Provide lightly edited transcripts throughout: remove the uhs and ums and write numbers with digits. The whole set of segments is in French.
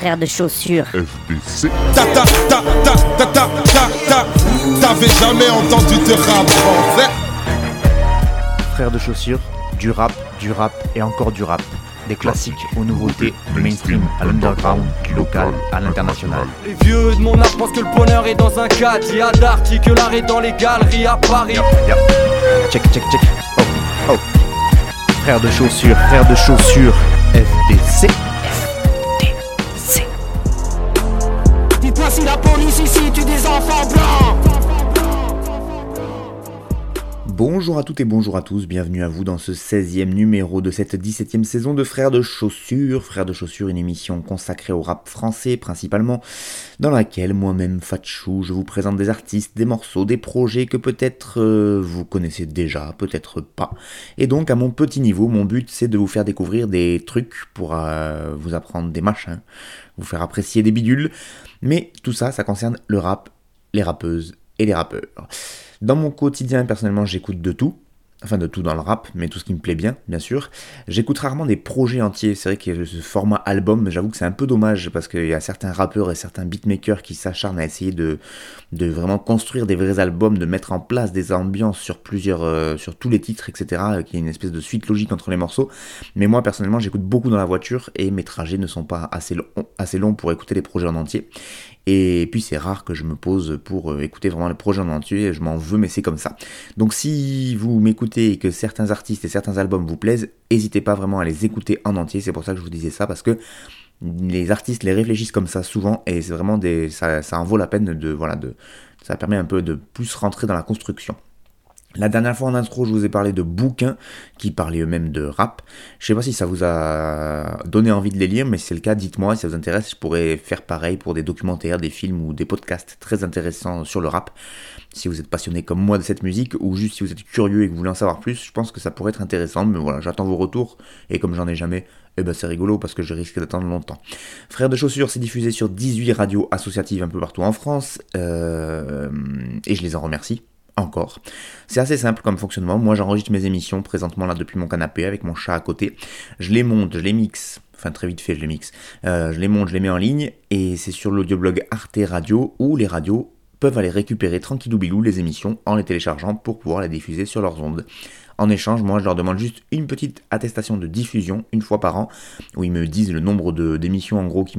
frères de chaussures. FDC. T'avais jamais entendu de rap français? Frères de chaussures, du rap et encore du rap. Des classiques aux nouveautés, du mainstream à l'underground, du local à l'international. Les vieux de mon âge pensent que le bonheur est dans un caddie. À Darty, que l'art est dans les galeries à Paris. Check. Oh. Frères de chaussures, FDC. Dites-moi si la police ici tue des enfants blancs. Bonjour à toutes et bonjour à tous, bienvenue à vous dans ce 16e numéro de cette 17e saison de Frères de Chaussures. Frères de Chaussures, une émission consacrée au rap français principalement, dans laquelle moi-même, Fatchou, je vous présente des artistes, des morceaux, des projets que peut-être vous connaissez déjà, peut-être pas. Et donc à mon petit niveau, mon but c'est de vous faire découvrir des trucs pour vous apprendre des machins, vous faire apprécier des bidules. Mais tout ça, ça concerne le rap, les rappeuses et les rappeurs. Dans mon quotidien, personnellement, j'écoute de tout. Enfin, de tout dans le rap, mais tout ce qui me plaît bien sûr. J'écoute rarement des projets entiers. C'est vrai qu'il y a ce format album, j'avoue que c'est un peu dommage, parce qu'il y a certains rappeurs et certains beatmakers qui s'acharnent à essayer de vraiment construire des vrais albums, de mettre en place des ambiances sur tous les titres, etc., qu'il y ait une espèce de suite logique entre les morceaux. Mais moi, personnellement, j'écoute beaucoup dans la voiture, et mes trajets ne sont pas assez longs pour écouter les projets en entier. Et puis c'est rare que je me pose pour écouter vraiment le projet en entier, je m'en veux, mais c'est comme ça. Donc si vous m'écoutez et que certains artistes et certains albums vous plaisent, n'hésitez pas vraiment à les écouter en entier, c'est pour ça que je vous disais ça, parce que les artistes les réfléchissent comme ça souvent, et c'est vraiment ça en vaut la peine ça permet un peu de plus rentrer dans la construction. La dernière fois en intro, je vous ai parlé de bouquins qui parlaient eux-mêmes de rap. Je sais pas si ça vous a donné envie de les lire, mais si c'est le cas, dites-moi, si ça vous intéresse, je pourrais faire pareil pour des documentaires, des films ou des podcasts très intéressants sur le rap. Si vous êtes passionné comme moi de cette musique, ou juste si vous êtes curieux et que vous voulez en savoir plus, je pense que ça pourrait être intéressant, mais voilà, j'attends vos retours, et comme j'en ai jamais, c'est rigolo parce que je risque d'attendre longtemps. Frères de Chaussures, c'est diffusé sur 18 radios associatives un peu partout en France, et je les en remercie. Encore. C'est assez simple comme fonctionnement. Moi, j'enregistre mes émissions présentement là depuis mon canapé avec mon chat à côté. Je les monte, je les mixe. Enfin, très vite fait, je les mixe. Je les monte, je les mets en ligne. Et c'est sur l'audioblog Arte Radio où les radios peuvent aller récupérer tranquillou bilou les émissions en les téléchargeant pour pouvoir les diffuser sur leurs ondes. En échange, moi, je leur demande juste une petite attestation de diffusion une fois par an où ils me disent le nombre d'émissions en gros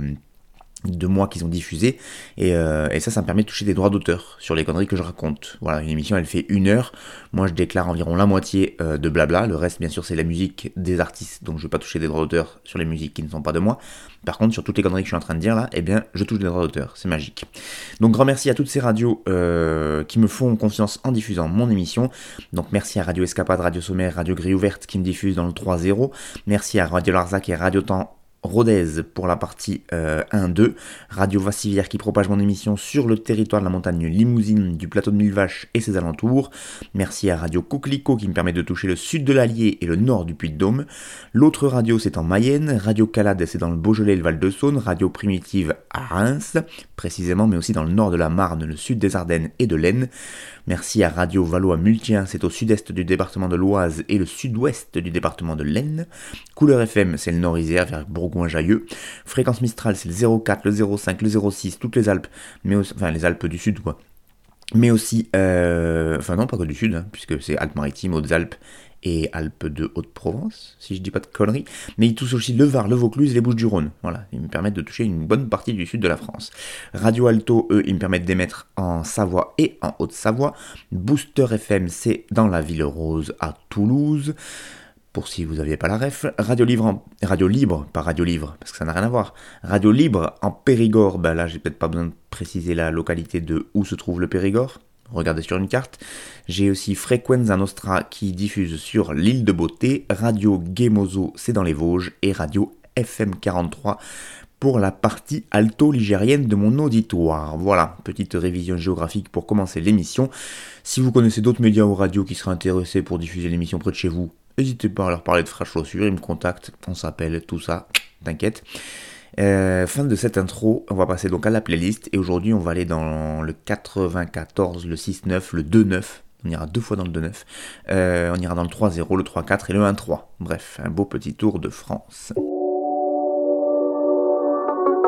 de mois qu'ils ont diffusé, et ça me permet de toucher des droits d'auteur sur les conneries que je raconte. Voilà, une émission elle fait 1 heure, moi je déclare environ la moitié de blabla, le reste bien sûr c'est la musique des artistes, donc je vais pas toucher des droits d'auteur sur les musiques qui ne sont pas de moi. Par contre sur toutes les conneries que je suis en train de dire là, je touche des droits d'auteur, c'est magique. Donc grand merci à toutes ces radios qui me font confiance en diffusant mon émission. Donc merci à Radio Escapade, Radio Sommaire, Radio Grille Ouverte qui me diffusent dans le 3-0, merci à Radio Larzac et Radio Temps Rodez pour la partie 1-2, Radio Vassivière qui propage mon émission sur le territoire de la montagne Limousine, du plateau de Millevaches et ses alentours. Merci à Radio Coquelicot qui me permet de toucher le sud de l'Allier et le nord du Puy-de-Dôme. L'autre radio c'est en Mayenne, Radio Calade c'est dans le Beaujolais et le Val-de-Saône, Radio Primitive à Reims précisément, mais aussi dans le nord de la Marne, le sud des Ardennes et de l'Aisne. Merci à Radio Valois-Multien, c'est au sud-est du département de l'Oise et le sud-ouest du département de l'Aisne. Couleur FM, c'est le Nord-Isère vers Bourgoin-Jallieu. Fréquence Mistral, c'est le 04, le 05, le 06, toutes les Alpes, les Alpes du Sud, quoi. Mais aussi, non, pas que du Sud, puisque c'est Alpes-Maritimes, Hautes-Alpes et Alpes de Haute-Provence, si je dis pas de conneries. Mais ils touchent aussi le Var, le Vaucluse et les Bouches-du-Rhône. Voilà, ils me permettent de toucher une bonne partie du sud de la France. Radio Alto, eux, ils me permettent d'émettre en Savoie et en Haute-Savoie. Booster FM, c'est dans la Ville Rose à Toulouse. Pour si vous n'aviez pas la ref, Radio Libre, pas Radio Livre, parce que ça n'a rien à voir. Radio Libre en Périgord, là j'ai peut-être pas besoin de préciser la localité de où se trouve le Périgord. Regardez sur une carte. J'ai aussi Frequenza Nostra qui diffuse sur l'île de Beauté, Radio Gemozo, c'est dans les Vosges, et Radio FM 43 pour la partie alto-ligérienne de mon auditoire. Voilà, petite révision géographique pour commencer l'émission. Si vous connaissez d'autres médias ou radios qui seraient intéressés pour diffuser l'émission près de chez vous, n'hésitez pas à leur parler de Frères Chaussures, ils me contactent, on s'appelle, tout ça, t'inquiète. Fin de cette intro, on va passer donc à la playlist, et aujourd'hui on va aller dans le 94, le 6-9, le 2-9, on ira 2 fois dans le 2-9, on ira dans le 3-0, le 3-4 et le 1-3, bref, un beau petit tour de France.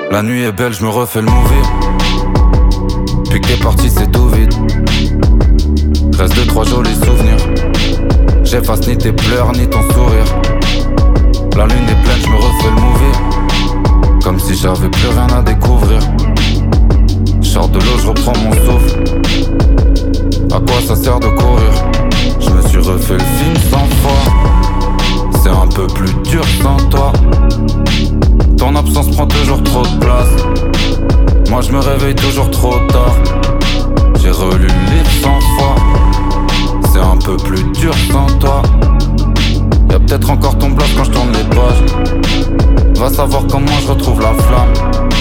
La nuit est belle, je me refais le movie. Puis que t'es parti, c'est tout vide. Reste 2-3 jolis souvenirs. J'efface ni tes pleurs, ni ton sourire. La lune est pleine, je me refais le movie. Comme si j'avais plus rien à découvrir. J'sors de l'eau, je reprends mon souffle. À quoi ça sert de courir? Je me suis refait le film 100 fois. C'est un peu plus dur sans toi. Ton absence prend toujours trop de place. Moi je me réveille toujours trop tard. J'ai relu le livre 100 fois. C'est un peu plus dur sans toi. Y'a peut-être encore ton bloc quand je tourne les pages. Va savoir comment je retrouve la flamme.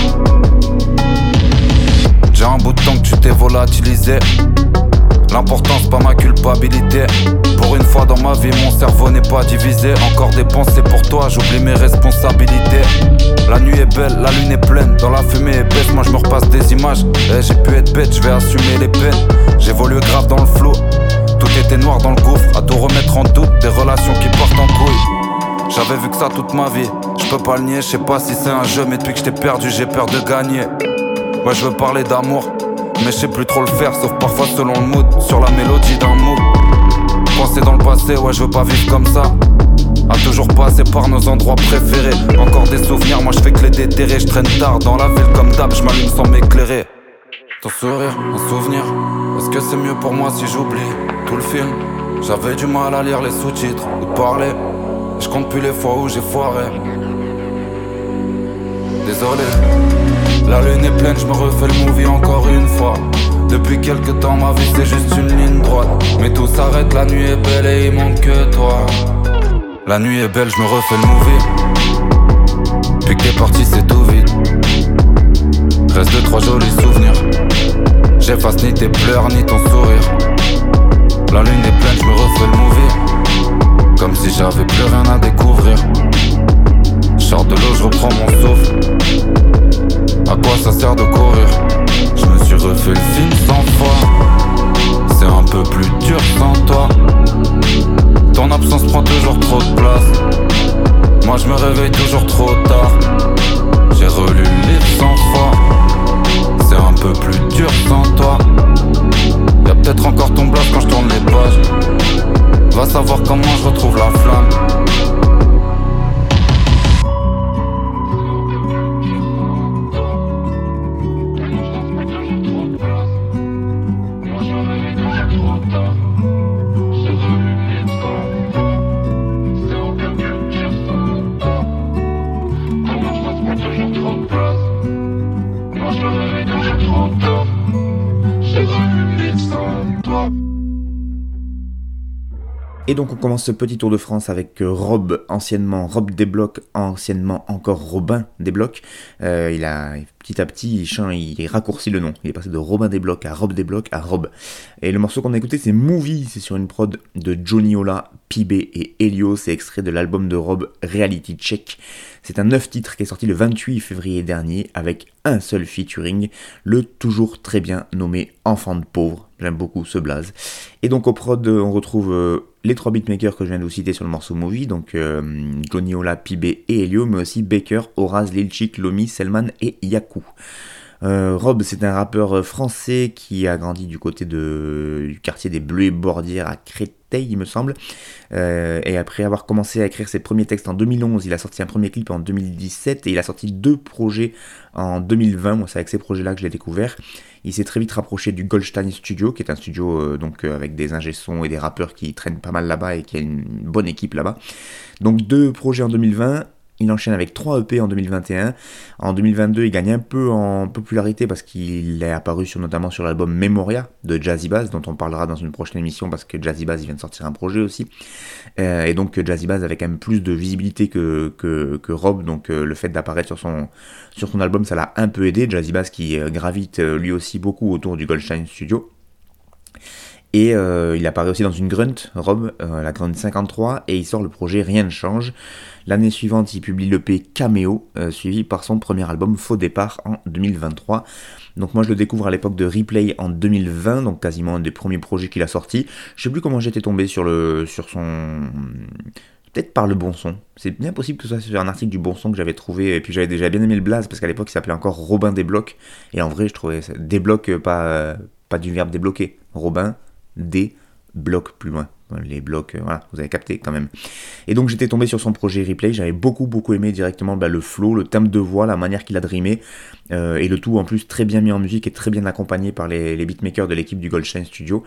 J'ai un bout de temps que tu t'es volatilisé. L'important c'est pas ma culpabilité. Pour une fois dans ma vie mon cerveau n'est pas divisé. Encore des pensées pour toi, j'oublie mes responsabilités. La nuit est belle, la lune est pleine. Dans la fumée épaisse, moi je me repasse des images. J'ai pu être bête, je vais assumer les peines. J'évolue grave dans le flot. Tout était noir dans le gouffre. À tout remettre en doute, des relations qui partent en couille. J'avais vu que ça toute ma vie. Je peux pas le nier, je sais pas si c'est un jeu. Mais depuis que je t'ai perdu, j'ai peur de gagner. Ouais je veux parler d'amour, mais je sais plus trop le faire, sauf parfois selon le mood, sur la mélodie d'un mot. Penser dans le passé, ouais je veux pas vivre comme ça. À toujours passer par nos endroits préférés. Encore des souvenirs, moi je fais que les déterrer. Je traîne tard dans la ville comme d'hab, je m'allume sans m'éclairer. Ton sourire, un souvenir. Est-ce que c'est mieux pour moi si j'oublie tout le film? J'avais du mal à lire les sous-titres ou de parler. Je compte plus les fois où j'ai foiré. Désolé. La lune est pleine, je me refais le movie encore une fois. Depuis quelques temps ma vie c'est juste une ligne droite. Mais tout s'arrête, la nuit est belle et il manque que toi. La nuit est belle, je me refais le movie. Puis que t'es parti c'est tout vide. Reste 2-3 jolis souvenirs. J'efface ni tes pleurs ni ton sourire. La lune est pleine, je me refais le movie. Comme si j'avais plus rien à découvrir. J'sors de l'eau, je reprends mon souffle. À quoi ça sert de courir? Je me suis refait le film 100 fois. C'est un peu plus dur sans toi. Ton absence prend toujours trop de place. Moi je me réveille toujours trop tard. J'ai relu le livre 100 fois. C'est un peu plus dur sans toi. Y'a peut-être encore ton bloc quand je tourne les pages. Va savoir comment je retrouve la flamme. Et donc on commence ce petit tour de France avec Rob, anciennement Rob Desblocs, anciennement encore Robin Desblocs. Il a petit à petit, il raccourcit le nom. Il est passé de Robin Desblocs à Rob Desblocs à Rob. Et le morceau qu'on a écouté c'est Movie, c'est sur une prod de Johnny Ola, Pibé et Elio. C'est extrait de l'album de Rob Reality Check. C'est un 9 titres qui est sorti le 28 février dernier avec un seul featuring, le toujours très bien nommé Enfant de pauvre. J'aime beaucoup ce blaze. Et donc au prod, on retrouve les 3 beatmakers que je viens de vous citer sur le morceau Movie, donc Johnny Ola, Pibé et Elio, mais aussi Baker, Horace, Lil Chick, Lomi, Selman et Yaku. Rob, c'est un rappeur français qui a grandi du côté du quartier des Bleus et Bordières à Créteil, il me semble. Et après avoir commencé à écrire ses premiers textes en 2011, il a sorti un premier clip en 2017 et il a sorti 2 projets en 2020. Moi, c'est avec ces projets-là que je l'ai découvert. Il s'est très vite rapproché du Goldstein Studio, qui est un studio avec des ingé-sons et des rappeurs qui traînent pas mal là-bas et qui a une bonne équipe là-bas. Donc 2 projets en 2020. Il enchaîne avec 3 EP en 2021. En 2022, il gagne un peu en popularité parce qu'il est apparu notamment sur l'album Memoria de Jazzy Bass, dont on parlera dans une prochaine émission parce que Jazzy Bass il vient de sortir un projet aussi. Et donc Jazzy Bass avait quand même plus de visibilité que Rob, donc le fait d'apparaître sur son album, ça l'a un peu aidé. Jazzy Bass qui gravite lui aussi beaucoup autour du Goldstein Studio. Et il apparaît aussi dans une grunt, Rob, la grunt 53, et il sort le projet Rien ne change. L'année suivante, il publie l'EP Caméo, suivi par son premier album Faux Départ en 2023. Donc moi je le découvre à l'époque de Replay en 2020, donc quasiment un des premiers projets qu'il a sorti. Je sais plus comment j'étais tombé sur son... peut-être par le bon son. C'est bien possible que ce soit sur un article du Bon Son que j'avais trouvé, et puis j'avais déjà bien aimé le blaze, parce qu'à l'époque il s'appelait encore Robin Débloque, et en vrai je trouvais ça, débloque, pas du verbe débloquer, Robin, débloque plus loin. Les blocs, voilà, vous avez capté quand même. Et donc j'étais tombé sur son projet Replay, j'avais beaucoup aimé directement le flow, le timbre de voix, la manière qu'il a de rimer, et le tout en plus très bien mis en musique et très bien accompagné par les beatmakers de l'équipe du Goldstein Studio.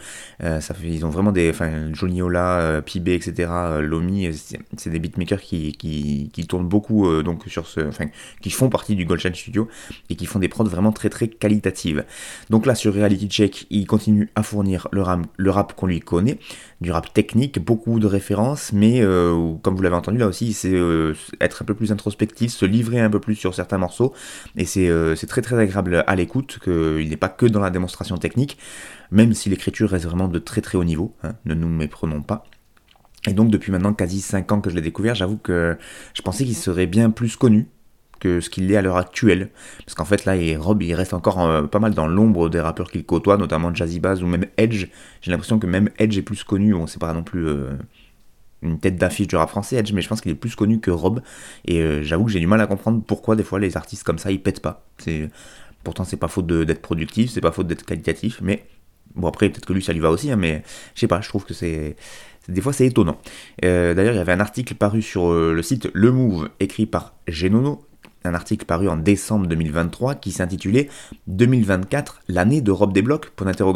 Ils ont vraiment Johnny Ola, Pibé, etc., Lomi, c'est des beatmakers qui tournent beaucoup donc qui font partie du Goldstein Studio et qui font des prods vraiment très très qualitatives. Donc là sur Reality Check, il continue à fournir le rap qu'on lui connaît, du rap technique, beaucoup de références, mais comme vous l'avez entendu là aussi, c'est être un peu plus introspectif, se livrer un peu plus sur certains morceaux, et c'est très très agréable à l'écoute, qu'il n'est pas que dans la démonstration technique, même si l'écriture reste vraiment de très très haut niveau, hein, ne nous méprenons pas. Et donc depuis maintenant quasi 5 ans que je l'ai découvert, j'avoue que je pensais qu'il serait bien plus connu que ce qu'il est à l'heure actuelle, parce qu'en fait là Rob il reste encore pas mal dans l'ombre des rappeurs qu'il côtoie, notamment Jazzy Bass ou même Edge. J'ai l'impression que même Edge est plus connu, bon c'est pas non plus une tête d'affiche du rap français Edge, mais je pense qu'il est plus connu que Rob, et j'avoue que j'ai du mal à comprendre pourquoi des fois les artistes comme ça ils pètent pas. Pourtant c'est pas faute d'être productif, c'est pas faute d'être qualitatif, mais bon après peut-être que lui ça lui va aussi, hein, mais je sais pas, je trouve que des fois c'est étonnant. D'ailleurs il y avait un article paru sur le site Le Move écrit par Genono, un article paru en décembre 2023 qui s'intitulait « 2024, l'année de Rob Débloque ?»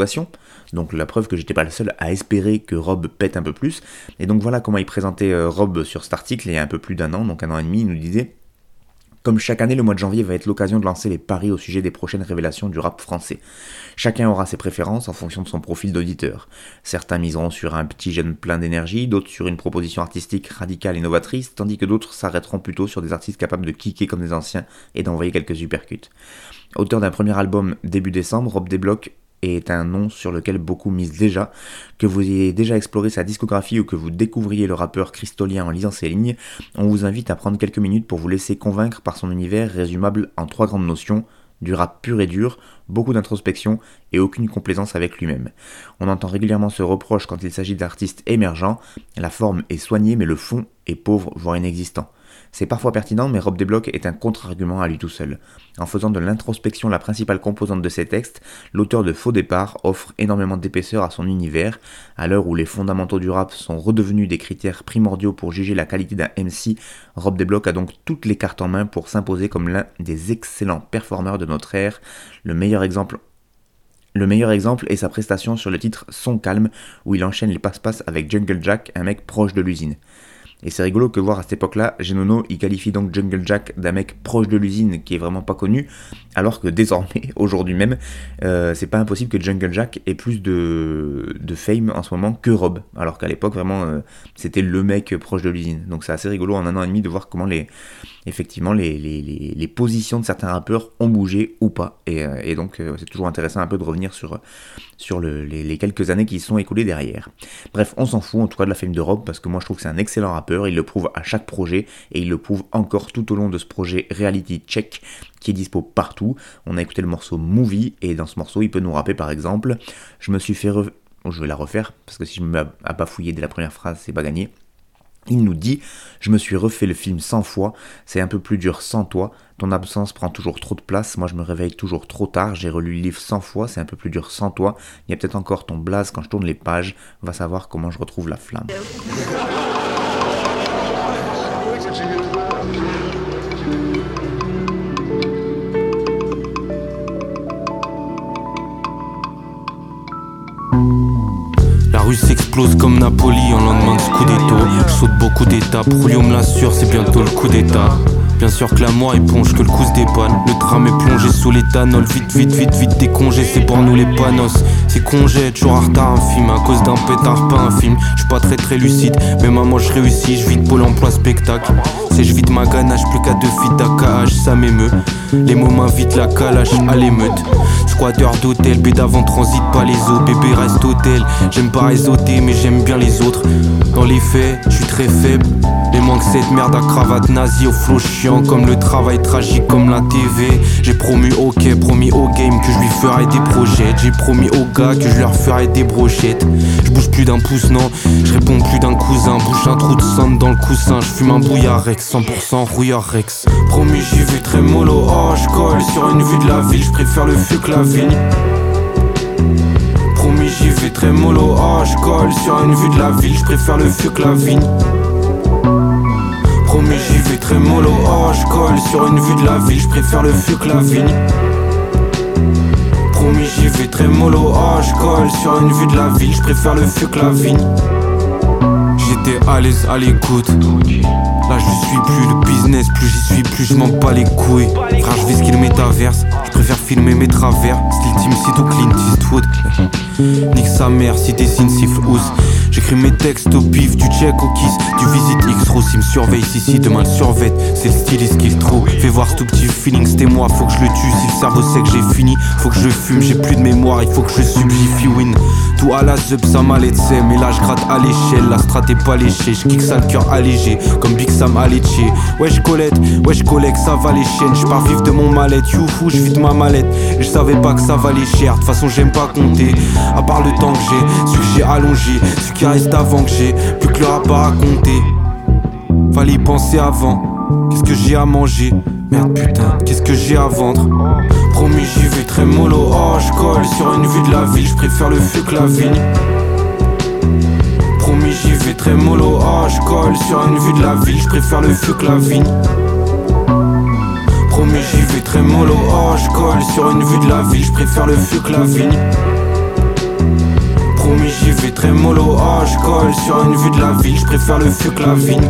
Donc la preuve que j'étais pas le seul à espérer que Rob pète un peu plus. Et donc voilà comment il présentait Rob sur cet article il y a un peu plus d'un an, donc 1 an et demi. Il nous disait: comme chaque année, le mois de janvier va être l'occasion de lancer les paris au sujet des prochaines révélations du rap français. Chacun aura ses préférences en fonction de son profil d'auditeur. Certains miseront sur un petit jeune plein d'énergie, d'autres sur une proposition artistique radicale et novatrice, tandis que d'autres s'arrêteront plutôt sur des artistes capables de kicker comme des anciens et d'envoyer quelques uppercuts. Auteur d'un premier album début décembre, Rob Débloque est un nom sur lequel beaucoup misent déjà. Que vous ayez déjà exploré sa discographie ou que vous découvriez le rappeur cristolien en lisant ses lignes, on vous invite à prendre quelques minutes pour vous laisser convaincre par son univers résumable en 3 grandes notions: du rap pur et dur, beaucoup d'introspection et aucune complaisance avec lui-même. On entend régulièrement ce reproche quand il s'agit d'artistes émergents: la forme est soignée mais le fond est pauvre voire inexistant. C'est parfois pertinent, mais Rob Débloque est un contre-argument à lui tout seul. En faisant de l'introspection la principale composante de ses textes, l'auteur de Faux Départ offre énormément d'épaisseur à son univers. À l'heure où les fondamentaux du rap sont redevenus des critères primordiaux pour juger la qualité d'un MC, Rob Débloque a donc toutes les cartes en main pour s'imposer comme l'un des excellents performeurs de notre ère. Le meilleur exemple est sa prestation sur le titre Son Calme, où il enchaîne les passe-passe avec Jungle Jack, un mec proche de l'usine. Et c'est rigolo que voir à cette époque-là, Genono, il qualifie donc Jungle Jack d'un mec proche de l'usine qui est vraiment pas connu, alors que désormais, aujourd'hui même, c'est pas impossible que Jungle Jack ait plus de fame en ce moment que Rob, alors qu'à l'époque, vraiment, c'était le mec proche de l'usine. Donc c'est assez rigolo en 1 an et demi de voir comment les positions de certains rappeurs ont bougé ou pas. Et donc c'est toujours intéressant un peu de revenir sur les quelques années qui se sont écoulées derrière. Bref, on s'en fout en tout cas de la fame de Rob, parce que moi je trouve que c'est un excellent rappeur, il le prouve à chaque projet, et il le prouve encore tout au long de ce projet Reality Check, qui est dispo partout. On a écouté le morceau Movie, et dans ce morceau il peut nous rapper par exemple: je me suis fait je vais la refaire, parce que si je me mets à bafouiller dès la première phrase, c'est pas gagné. Il nous dit: je me suis refait le film 100 fois, c'est un peu plus dur sans toi, ton absence prend toujours trop de place, moi je me réveille toujours trop tard, j'ai relu le livre 100 fois, c'est un peu plus dur sans toi, il y a peut-être encore ton blaze quand je tourne les pages, va savoir comment je retrouve la flamme. La rue s'explose comme Napoli en lendemain de Scudetto. Je saute beaucoup d'étapes, Julio me l'assure, c'est bientôt le coup d'état. Bien sûr que la moi éponge, que le coup se dépanne. Le tram est plongé sous l'éthanol. Vite, des congés, c'est pour nous les panos. C'est congé, toujours en retard infime. À cause d'un pétard, pas un film. J'suis pas très lucide, mais maman je réussis. J'vide Pôle emploi spectacle. C'est j'vide ma ganache, plus qu'à 2 feats à KH, ça m'émeut. Les mots m'invitent la calache à l'émeute. squatteur d'hôtel, bête avant transit pas les eaux, bébé reste hôtel. J'aime pas réseauter mais j'aime bien les autres. Dans les faits, je suis très faible. Les manque cette merde à cravate nazie, au flow chiant comme le travail tragique comme la TV. J'ai promis au game que je lui ferai des projets. J'ai promis aux gars que je leur ferai des brochettes. Je bouge plus d'un pouce, non, je réponds plus d'un cousin. Bouge un trou de sang dans le coussin, je fume un bouillard Rex, 100% rouillard Rex. Promis j'y vais très mollo, oh je colle sur une vue de la ville, je préfère le feu que la vigne. Promis j'y vais très mollo, oh je colle sur une vue de la ville, je préfère le feu que la vigne. Promis j'y vais très mollo, oh je colle sur une vue de la ville, je préfère le feu que la vigne. Promis j'y vais très mollo, oh je colle sur une vue de la ville, je préfère le feu que la vigne. J'étais à l'aise à l'écoute. Là je suis plus le business, plus j'y suis plus je m'en bats les couilles. Frère je vis qu'il métaverse, je préfère filmer mes travers. Style team c'est tout Clint Eastwood. Nique sa mère si t'es signe siffle housse. J'écris mes textes au pif, du check au kiss. Tu visites X-Rose, il me surveille si demain le survêt. C'est le styliste qu'il trouve. Fais voir ce tout petit feeling, c'était moi, faut que je le tue. Si le cerveau sait que j'ai fini, faut que je fume. J'ai plus de mémoire, il faut que je subjifie win. Tout à la zup, ça m'a laissé. Mais là je gratte à l'échelle, la strat est pas léchée. Je kick ça le cœur allégé, comme Big Sam à l'étier. Ouais je collecte, ça va les chaînes. Je pars vivre de mon mallette, youfou, je vide ma mallette. Et je savais pas que ça valait cher, de toute façon j'aime pas compter. À part le temps que j'ai, celui que j'ai allongé, celui qui reste avant que j'ai plus que le rap à raconter. Fallait y penser avant. Qu'est-ce que j'ai à manger? Merde putain, qu'est-ce que j'ai à vendre? Promis j'y vais très mollo, oh je colle sur une vue de la ville, je préfère le feu que la vigne. Promis j'y vais très mollo, oh je colle sur une vue de la ville, je préfère le feu que la vigne. Promis j'y vais très mollo, oh je colle sur une vue de la ville, je préfère le feu que la vigne. Promis j'y vais très mollo, oh je colle sur une vue de la ville, je préfère le feu que la vigne.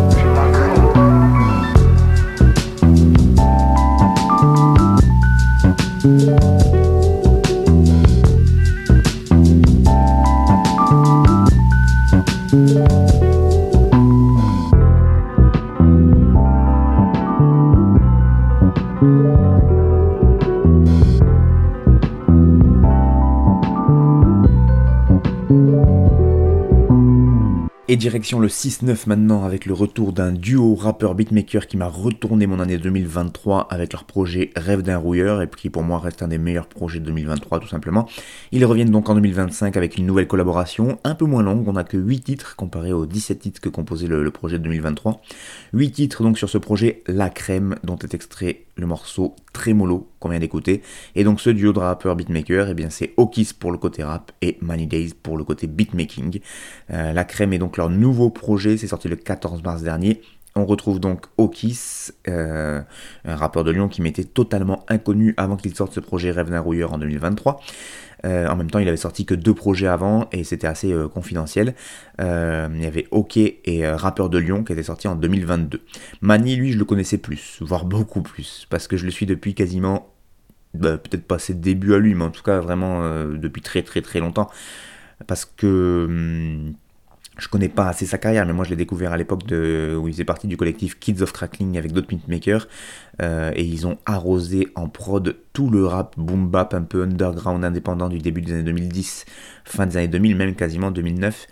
Et direction le 6-9 maintenant avec le retour d'un duo rappeur beatmaker qui m'a retourné mon année 2023 avec leur projet Rêve d'un rouilleur et qui pour moi reste un des meilleurs projets de 2023 tout simplement. Ils reviennent donc en 2025 avec une nouvelle collaboration un peu moins longue, on n'a que 8 titres comparé aux 17 titres que composait le projet de 2023. 8 titres donc sur ce projet La Crème dont est extrait le morceau Trémolo qu'on vient d'écouter. Et donc ce duo de rappeurs beatmaker, eh bien c'est Okis pour le côté rap et Money Days pour le côté beatmaking. La Crème est donc leur nouveau projet, c'est sorti le 14 mars dernier. On retrouve donc Okis, un rappeur de Lyon qui m'était totalement inconnu avant qu'il sorte ce projet Rêve d'un rouilleur en 2023. En même temps, il avait sorti que 2 projets avant et c'était assez confidentiel. Il y avait OK et Rappeur de Lyon qui était sorti en 2022. Mani, lui, je le connaissais plus, voire beaucoup plus, parce que je le suis depuis quasiment, peut-être pas ses débuts à lui, mais en tout cas vraiment depuis très très très longtemps. Parce que je connais pas assez sa carrière, mais moi je l'ai découvert à l'époque où il faisait partie du collectif Kids of Crackling avec d'autres beatmakers, et ils ont arrosé en prod tout le rap boom bap un peu underground indépendant du début des années 2010, fin des années 2000, même quasiment 2009.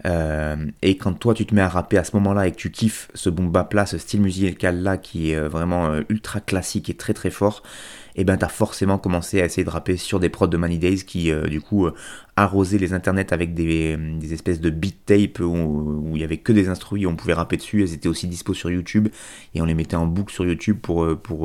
Et quand toi tu te mets à rapper à ce moment-là et que tu kiffes ce boom bap là, ce style musical là qui est vraiment ultra classique et très très fort, et ben t'as forcément commencé à essayer de rapper sur des prods de Money Days qui du coup arrosaient les internets avec des espèces de beat tape où il y avait que des instrus et on pouvait rapper dessus. Elles étaient aussi dispo sur YouTube et on les mettait en boucle sur YouTube pour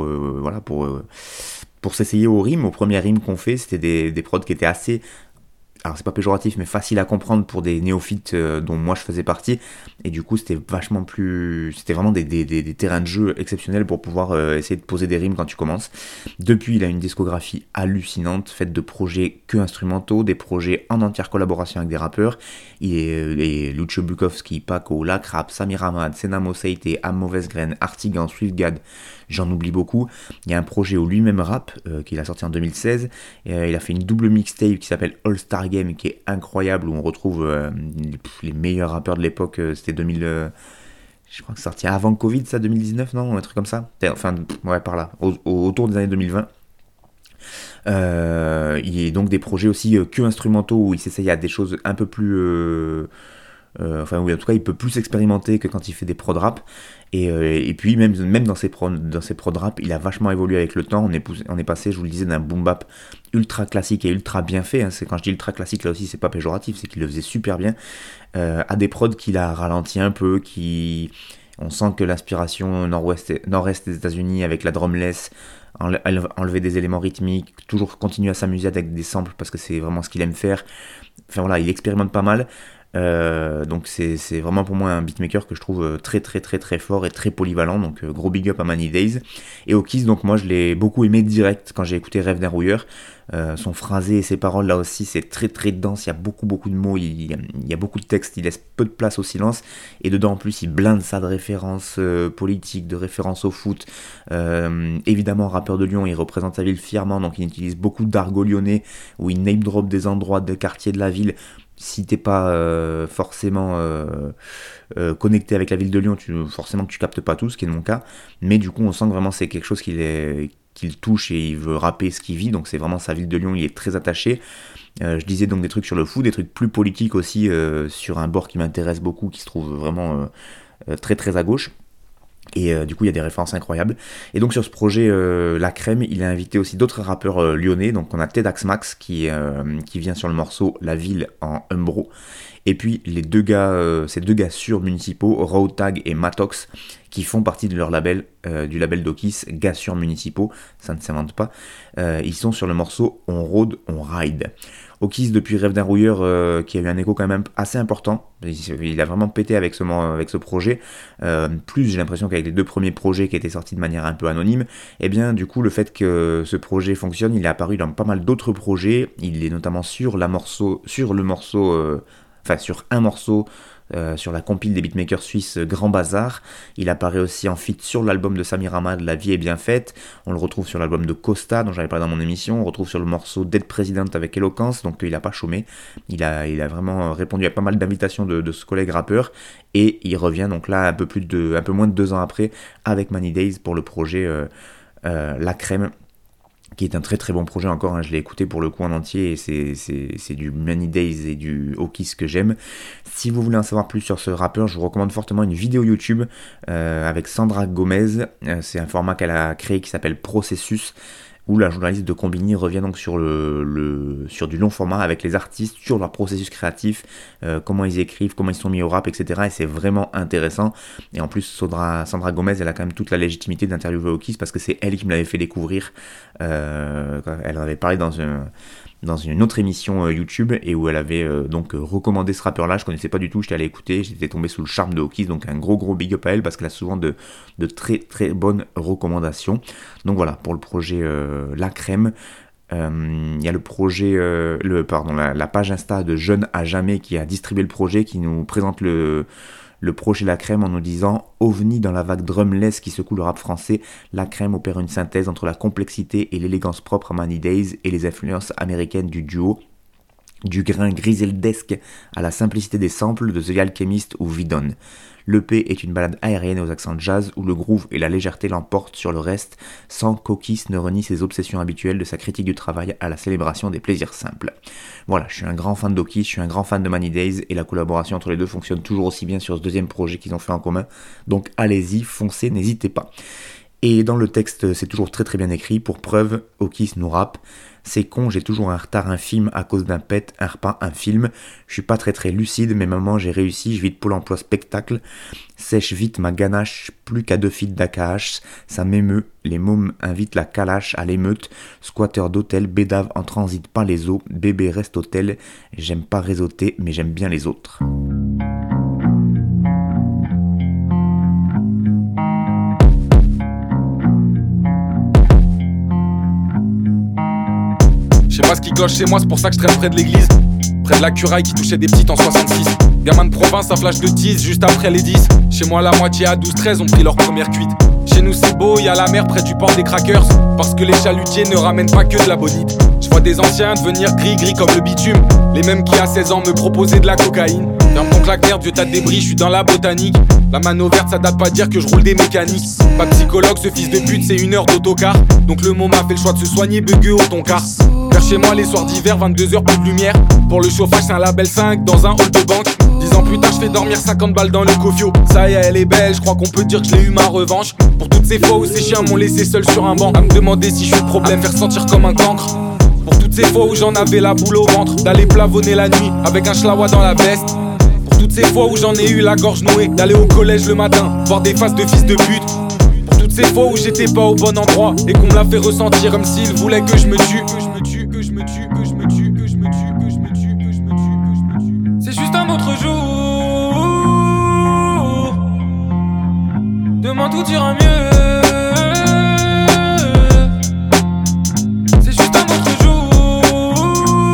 s'essayer aux rimes. Aux premières rimes qu'on fait, c'était des prods qui étaient assez, alors c'est pas péjoratif mais facile à comprendre pour des néophytes dont moi je faisais partie, et du coup c'était vraiment des terrains de jeu exceptionnels pour pouvoir essayer de poser des rimes quand tu commences. Depuis il a une discographie hallucinante faite de projets que instrumentaux, des projets en entière collaboration avec des rappeurs. Il est Lucio Bukowski, Paco, Lacrap, Samir Hamad, Senamo Seite, Am Mauvaise Graine, Artigan, Swiftgad, j'en oublie beaucoup. Il y a un projet où lui-même rappe qu'il a sorti en 2016, il a fait une double mixtape qui s'appelle All Star Game qui est incroyable, où on retrouve les meilleurs rappeurs de l'époque. C'était 2000, je crois que c'est sorti avant le Covid, ça, 2019, non, un truc comme ça, enfin ouais, par là, autour des années 2020. Il y a donc des projets aussi que instrumentaux où il s'essaye à des choses un peu plus... enfin oui, en tout cas il peut plus expérimenter que quand il fait des prod rap et puis même dans ses prod rap il a vachement évolué avec le temps. On est passé, je vous le disais, d'un boom bap ultra classique et ultra bien fait, hein. C'est, quand je dis ultra classique là aussi c'est pas péjoratif, c'est qu'il le faisait super bien, à des prods qu'il a ralenti un peu, on sent que l'inspiration nord-est des États-Unis avec la drumless, enlever des éléments rythmiques, toujours continuer à s'amuser avec des samples parce que c'est vraiment ce qu'il aime faire. Enfin voilà, il expérimente pas mal. Donc c'est vraiment pour moi un beatmaker que je trouve très très très très fort et très polyvalent, donc gros big up à Many Days. Et Okis, donc moi je l'ai beaucoup aimé direct quand j'ai écouté Rêve d'un rouilleur. Son phrasé et ses paroles là aussi c'est très très dense, il y a beaucoup de mots, il y a beaucoup de textes, il laisse peu de place au silence, et dedans en plus il blinde ça de références politiques, de références au foot. Évidemment rappeur de Lyon, il représente sa ville fièrement, donc il utilise beaucoup d'argot lyonnais où il name drop des endroits, des quartiers de la ville. Si t'es pas forcément connecté avec la ville de Lyon, forcément que tu captes pas tout, ce qui est mon cas, mais du coup on sent que vraiment c'est quelque chose qu'il touche et il veut rapper ce qu'il vit, donc c'est vraiment sa ville de Lyon, il est très attaché. Je disais donc des trucs sur le foot, des trucs plus politiques aussi, sur un bord qui m'intéresse beaucoup, qui se trouve vraiment très très à gauche. Et du coup il y a des références incroyables. Et donc sur ce projet La Crème, il a invité aussi d'autres rappeurs lyonnais. Donc on a Tedax Max qui vient sur le morceau La Ville en Umbro. Et puis ces deux gars sûrs municipaux, Road Tag et Matox, qui font partie de leur label, du label d'Okis, Gars sûrs municipaux, ça ne s'invente pas. Ils sont sur le morceau On Road, On Ride. Okis, depuis Rêve d'un rouilleur, qui a eu un écho quand même assez important, il a vraiment pété avec ce projet, plus j'ai l'impression qu'avec les deux premiers projets qui étaient sortis de manière un peu anonyme, et bien du coup le fait que ce projet fonctionne, il est apparu dans pas mal d'autres projets, il est notamment sur un morceau, sur la compile des beatmakers suisses Grand Bazar. Il apparaît aussi en feat sur l'album de Samir Hamad, La Vie est bien faite. On le retrouve sur l'album de Costa, dont j'avais parlé dans mon émission. On le retrouve sur le morceau Dead President avec Eloquence, donc il a pas chômé. Il a vraiment répondu à pas mal d'invitations de ce collègue rappeur. Et il revient donc là un peu moins de 2 ans après avec Many Days pour le projet La Crème, qui est un très très bon projet encore, hein. Je l'ai écouté pour le coup en entier et c'est du Many Days et du Okis que j'aime. Si vous voulez en savoir plus sur ce rappeur, je vous recommande fortement une vidéo YouTube avec Sandra Gomez. C'est un format qu'elle a créé qui s'appelle Processus, où la journaliste de Combini revient donc sur du long format avec les artistes, sur leur processus créatif, comment ils écrivent, comment ils sont mis au rap, etc. Et c'est vraiment intéressant. Et en plus, Sandra Gomez, elle a quand même toute la légitimité d'interviewer Okis parce que c'est elle qui me l'avait fait découvrir. Elle en avait parlé dans une autre émission YouTube et où elle avait donc recommandé ce rappeur-là. Je connaissais pas du tout, j'étais allé écouter, j'étais tombé sous le charme de Okis, donc un gros big up à elle parce qu'elle a souvent de très très bonnes recommandations. Donc voilà, pour le projet La Crème. Il y a le projet, la page Insta de Jeune à Jamais qui a distribué le projet, qui nous présente le projet La Crème en nous disant « OVNI dans la vague drumless qui secoue le rap français, La Crème opère une synthèse entre la complexité et l'élégance propre à Many Days et les influences américaines du duo, du grain griseldesque à la simplicité des samples de The Alchemist ou Vidon. L'EP est une balade aérienne aux accents jazz où le groove et la légèreté l'emportent sur le reste, sans qu'Okis ne renie ses obsessions habituelles de sa critique du travail à la célébration des plaisirs simples. » Voilà, je suis un grand fan d'Okis, je suis un grand fan de Many Days, et la collaboration entre les deux fonctionne toujours aussi bien sur ce deuxième projet qu'ils ont fait en commun, donc allez-y, foncez, n'hésitez pas. Et dans le texte, c'est toujours très très bien écrit, pour preuve, Okis nous rappe. C'est con, j'ai toujours un retard infime à cause d'un pet, un repas, un film. Je suis pas très très lucide, mais maman j'ai réussi, je vis de Pôle emploi spectacle. Sèche vite ma ganache, plus qu'à 2 feats d'AKH. Ça m'émeut, les mômes invitent la calache à l'émeute. Squatteur d'hôtel, bédave en transit pas les os. Bébé reste hôtel, j'aime pas réseauter, mais j'aime bien les autres. Chez moi ce qui cloche chez moi, c'est pour ça que je traîne près de l'église. Près de la curaille qui touchait des petites en 66. Gamin de province, un flash de tease juste après les 10. Chez moi la moitié à 12-13 ont pris leur première cuite. Chez nous c'est beau, y a la mer près du port des crackers. Parce que les chalutiers ne ramènent pas que de la bonite. Je vois des anciens devenir gris comme le bitume. Les mêmes qui à 16 ans me proposaient de la cocaïne. Ferme ton claque-merde, vieux tas de débris, je suis dans la botanique. La mano verte, ça date pas de dire que je roule des mécaniques. Pas de psychologue, ce fils de pute, c'est 1 heure d'autocar. Donc le môme a fait le choix de se soigner, bugueux au toncar. Vers chez moi, les soirs d'hiver, 22h, plus de lumière. Pour le chauffage, c'est un label 5 dans un hall de banque. 10 ans plus tard, je fais dormir 50 balles dans le cofio. Ça y est, elle est belle, je crois qu'on peut dire que je l'ai eu ma revanche. Pour toutes ces fois où ces chiens m'ont laissé seul sur un banc, à me demander si je suis le problème, faire sentir comme un cancre. Pour toutes ces fois où j'en avais la boule au ventre, d'aller plavonner la nuit avec un schlawa dans la veste. Pour toutes ces fois où j'en ai eu la gorge nouée, d'aller au collège le matin, voir des faces de fils de pute. Pour toutes ces fois où j'étais pas au bon endroit et qu'on me l'a fait ressentir comme s'il voulait que je me tue. C'est juste un autre jour. Demain tout ira mieux. C'est juste un autre jour.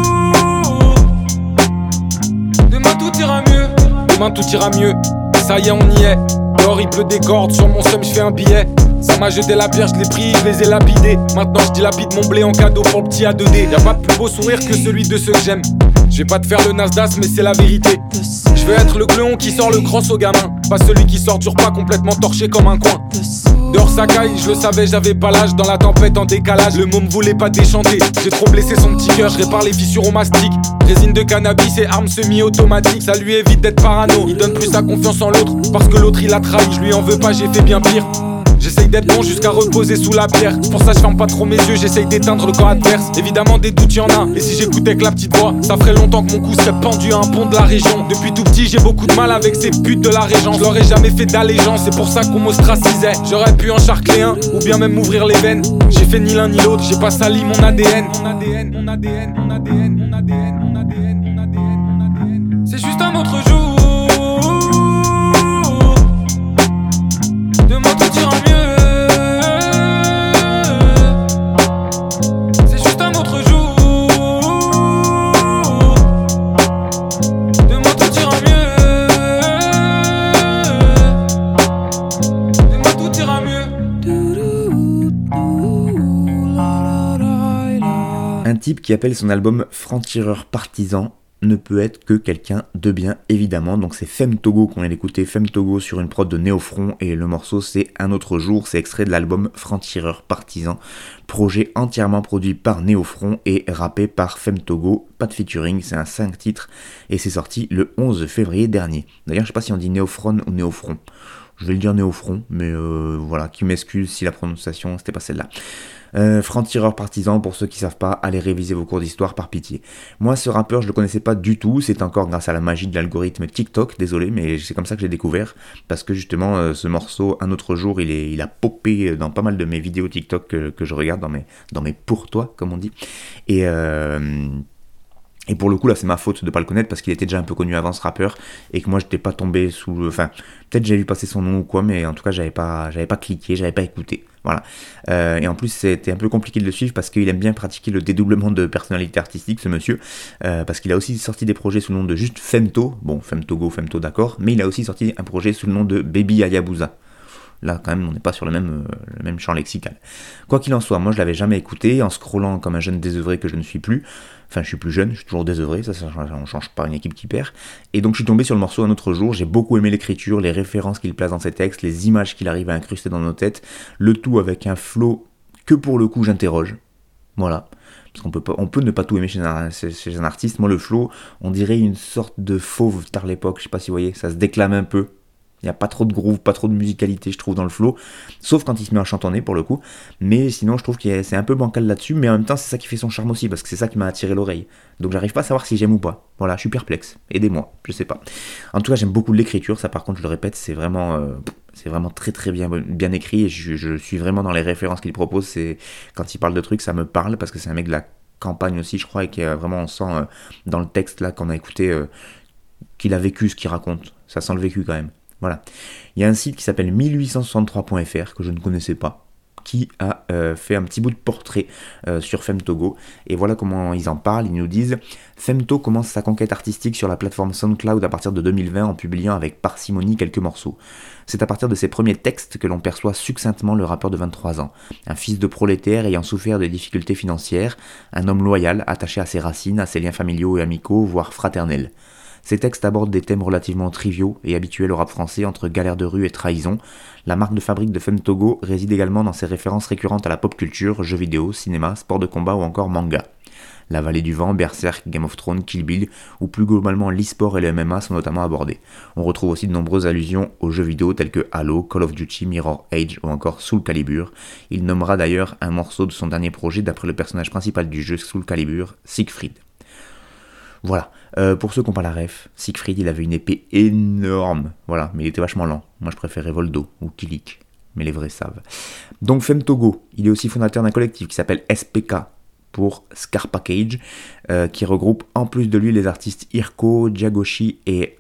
Demain tout ira mieux. Demain tout ira mieux. Ça y est, on y est. Dehors il pleut des cordes, sur mon seum je fais un billet. Ça m'a jeté la pierre, je l'ai pris, je les ai lapidés. Maintenant je dilapide mon blé en cadeau pour le petit A2D. Y'a pas de plus beau sourire que celui de ceux que j'aime. Je vais pas te faire le Nasdaq mais c'est la vérité. Je veux être le gléon qui sort le cross au gamin, pas celui qui sort du repas complètement torché comme un coin. Dehors ça caille, je le savais, j'avais pas l'âge. Dans la tempête en décalage, le môme voulait pas déchanter. J'ai trop blessé son petit cœur, je répare les fissures au mastic. Résine de cannabis et armes semi-automatiques. Ça lui évite d'être parano, il donne plus sa confiance en l'autre parce que l'autre il a trahi, je lui en veux pas, j'ai fait bien pire. J'essaye d'être bon jusqu'à reposer sous la pierre. Pour ça je ferme pas trop mes yeux, j'essaye d'éteindre le camp adverse. Évidemment des doutes y'en a, et si j'écoutais que la petite voix, ça ferait longtemps que mon cou serait pendu à un pont de la région. Depuis tout petit j'ai beaucoup de mal avec ces putes de la régence. Je leur ai jamais fait d'allégeance, c'est pour ça qu'on m'ostracisait. J'aurais pu en charcler un, ou bien même m'ouvrir les veines. J'ai fait ni l'un ni l'autre, j'ai pas sali mon ADN. C'est juste un autre jour. Demain tout ira mieux. C'est juste un autre jour. Demain tout ira mieux. Demain tout ira mieux. Un type qui appelle son album Franc-Tireur Partisan ne peut être que quelqu'un de bien, évidemment. Donc c'est Femme Togo qu'on vient d'écouter, Femme Togo sur une prod de Néofront, et le morceau c'est Un autre jour, c'est extrait de l'album Franc-Tireur Partisan, projet entièrement produit par Néofront et rappé par Femme Togo, pas de featuring, c'est un 5 titres, et c'est sorti le 11 février dernier. D'ailleurs je sais pas si on dit Néofront ou Néofront, je vais le dire Néofront, mais voilà, qui m'excuse si la prononciation c'était pas celle-là. Franc-Tireur Partisan, pour ceux qui savent pas, allez réviser vos cours d'histoire par pitié. Moi ce rappeur je le connaissais pas du tout, c'est encore grâce à la magie de l'algorithme TikTok, désolé, mais c'est comme ça que j'ai découvert, parce que justement ce morceau Un autre jour il a popé dans pas mal de mes vidéos TikTok que je regarde dans mes pour toi comme on dit, et pour le coup là c'est ma faute de pas le connaître parce qu'il était déjà un peu connu avant ce rappeur et que moi j'étais pas tombé sous, enfin peut-être j'ai vu passer son nom ou quoi, mais en tout cas j'avais pas cliqué, j'avais pas écouté, voilà. Et en plus c'était un peu compliqué de le suivre parce qu'il aime bien pratiquer le dédoublement de personnalité artistique ce monsieur, parce qu'il a aussi sorti des projets sous le nom de juste Femto, bon Femtogo, Femto d'accord, mais il a aussi sorti un projet sous le nom de Baby Hayabusa. Là, quand même, on n'est pas sur le même champ lexical. Quoi qu'il en soit, moi, je l'avais jamais écouté, en scrollant comme un jeune désœuvré que je ne suis plus. Enfin, je suis plus jeune, je suis toujours désœuvré, ça on change pas, une équipe qui perd. Et donc, je suis tombé sur le morceau Un autre jour, j'ai beaucoup aimé l'écriture, les références qu'il place dans ses textes, les images qu'il arrive à incruster dans nos têtes, le tout avec un flow que pour le coup, j'interroge. Voilà. Parce on peut ne pas tout aimer chez un artiste. Moi, le flow, on dirait une sorte de fauve tard l'époque, je sais pas si vous voyez, ça se déclame un peu. Il n'y a pas trop de groove, pas trop de musicalité, je trouve, dans le flow. Sauf quand il se met à chantonner, pour le coup. Mais sinon, je trouve que c'est un peu bancal là-dessus. Mais en même temps, c'est ça qui fait son charme aussi. Parce que c'est ça qui m'a attiré l'oreille. Donc, j'arrive pas à savoir si j'aime ou pas. Voilà, je suis perplexe. Aidez-moi, je sais pas. En tout cas, j'aime beaucoup l'écriture. Ça, par contre, je le répète, c'est vraiment très très bien écrit. Et je suis vraiment dans les références qu'il propose. C'est, quand il parle de trucs, ça me parle. Parce que c'est un mec de la campagne aussi, je crois. Et qui vraiment, on sent dans le texte là qu'on a écouté qu'il a vécu ce qu'il raconte. Ça sent le vécu quand même. Voilà. Il y a un site qui s'appelle 1863.fr que je ne connaissais pas, qui a fait un petit bout de portrait sur Femtogo. Et voilà comment ils en parlent. Ils nous disent « Femto commence sa conquête artistique sur la plateforme SoundCloud à partir de 2020 en publiant avec parcimonie quelques morceaux. C'est à partir de ses premiers textes que l'on perçoit succinctement le rappeur de 23 ans. Un fils de prolétaire ayant souffert de difficultés financières, un homme loyal, attaché à ses racines, à ses liens familiaux et amicaux, voire fraternels. Ces textes abordent des thèmes relativement triviaux et habituels au rap français entre galère de rue et trahison. La marque de fabrique de Femtogo réside également dans ses références récurrentes à la pop culture, jeux vidéo, cinéma, sport de combat ou encore manga. La Vallée du Vent, Berserk, Game of Thrones, Kill Bill, ou plus globalement l'e-sport et le MMA sont notamment abordés. On retrouve aussi de nombreuses allusions aux jeux vidéo tels que Halo, Call of Duty, Mirror Edge ou encore Soul Calibur. Il nommera d'ailleurs un morceau de son dernier projet d'après le personnage principal du jeu Soul Calibur, Siegfried. Voilà, pour ceux qui n'ont pas la ref, Siegfried il avait une épée énorme, voilà, mais il était vachement lent. Moi je préférais Voldo ou Kilik, mais les vrais savent. Donc Femtogo, il est aussi fondateur d'un collectif qui s'appelle SPK, pour Scar Package, qui regroupe en plus de lui les artistes Irko, Jakoshi et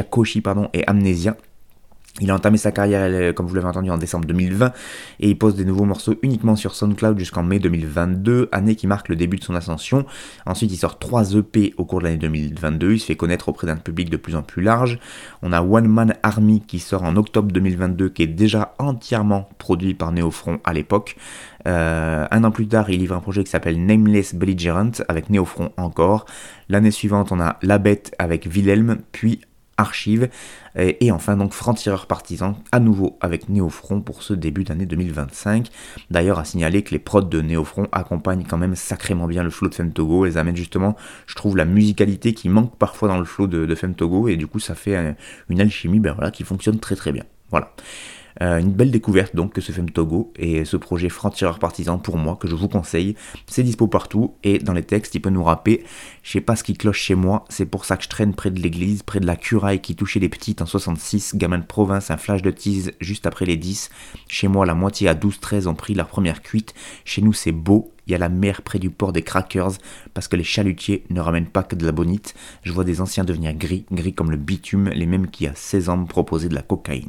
Amnesia. Il a entamé sa carrière, comme vous l'avez entendu, en décembre 2020, et il pose des nouveaux morceaux uniquement sur SoundCloud jusqu'en mai 2022, année qui marque le début de son ascension. Ensuite, il sort 3 EP au cours de l'année 2022, il se fait connaître auprès d'un public de plus en plus large. On a One Man Army qui sort en octobre 2022, qui est déjà entièrement produit par Néofront à l'époque. Un an plus tard, il livre un projet qui s'appelle Nameless Belligerent, avec Néofront encore. L'année suivante, on a La Bête avec Wilhelm, puis Archive, et enfin donc Franc-Tireur Partisan, à nouveau avec Néofront pour ce début d'année 2025. D'ailleurs, à signaler que les prods de Néofront accompagnent quand même sacrément bien le flow de Femtogo, elles amènent justement, je trouve, la musicalité qui manque parfois dans le flow de Femtogo, et du coup ça fait une alchimie qui fonctionne très très bien. Voilà. Une belle découverte donc que ce Femtogo et ce projet Franc-Tireur Partisan pour moi que je vous conseille. C'est dispo partout et dans les textes il peut nous rapper: je sais pas ce qui cloche chez moi, c'est pour ça que je traîne près de l'église, près de la curaille qui touchait les petites en 66, gamin de province, un flash de tease juste après les 10. Chez moi la moitié à 12-13 ont pris leur première cuite, chez nous c'est beau. Il y a la mer près du port des crackers, parce que les chalutiers ne ramènent pas que de la bonite. Je vois des anciens devenir gris comme le bitume, les mêmes qui à 16 ans me proposaient de la cocaïne.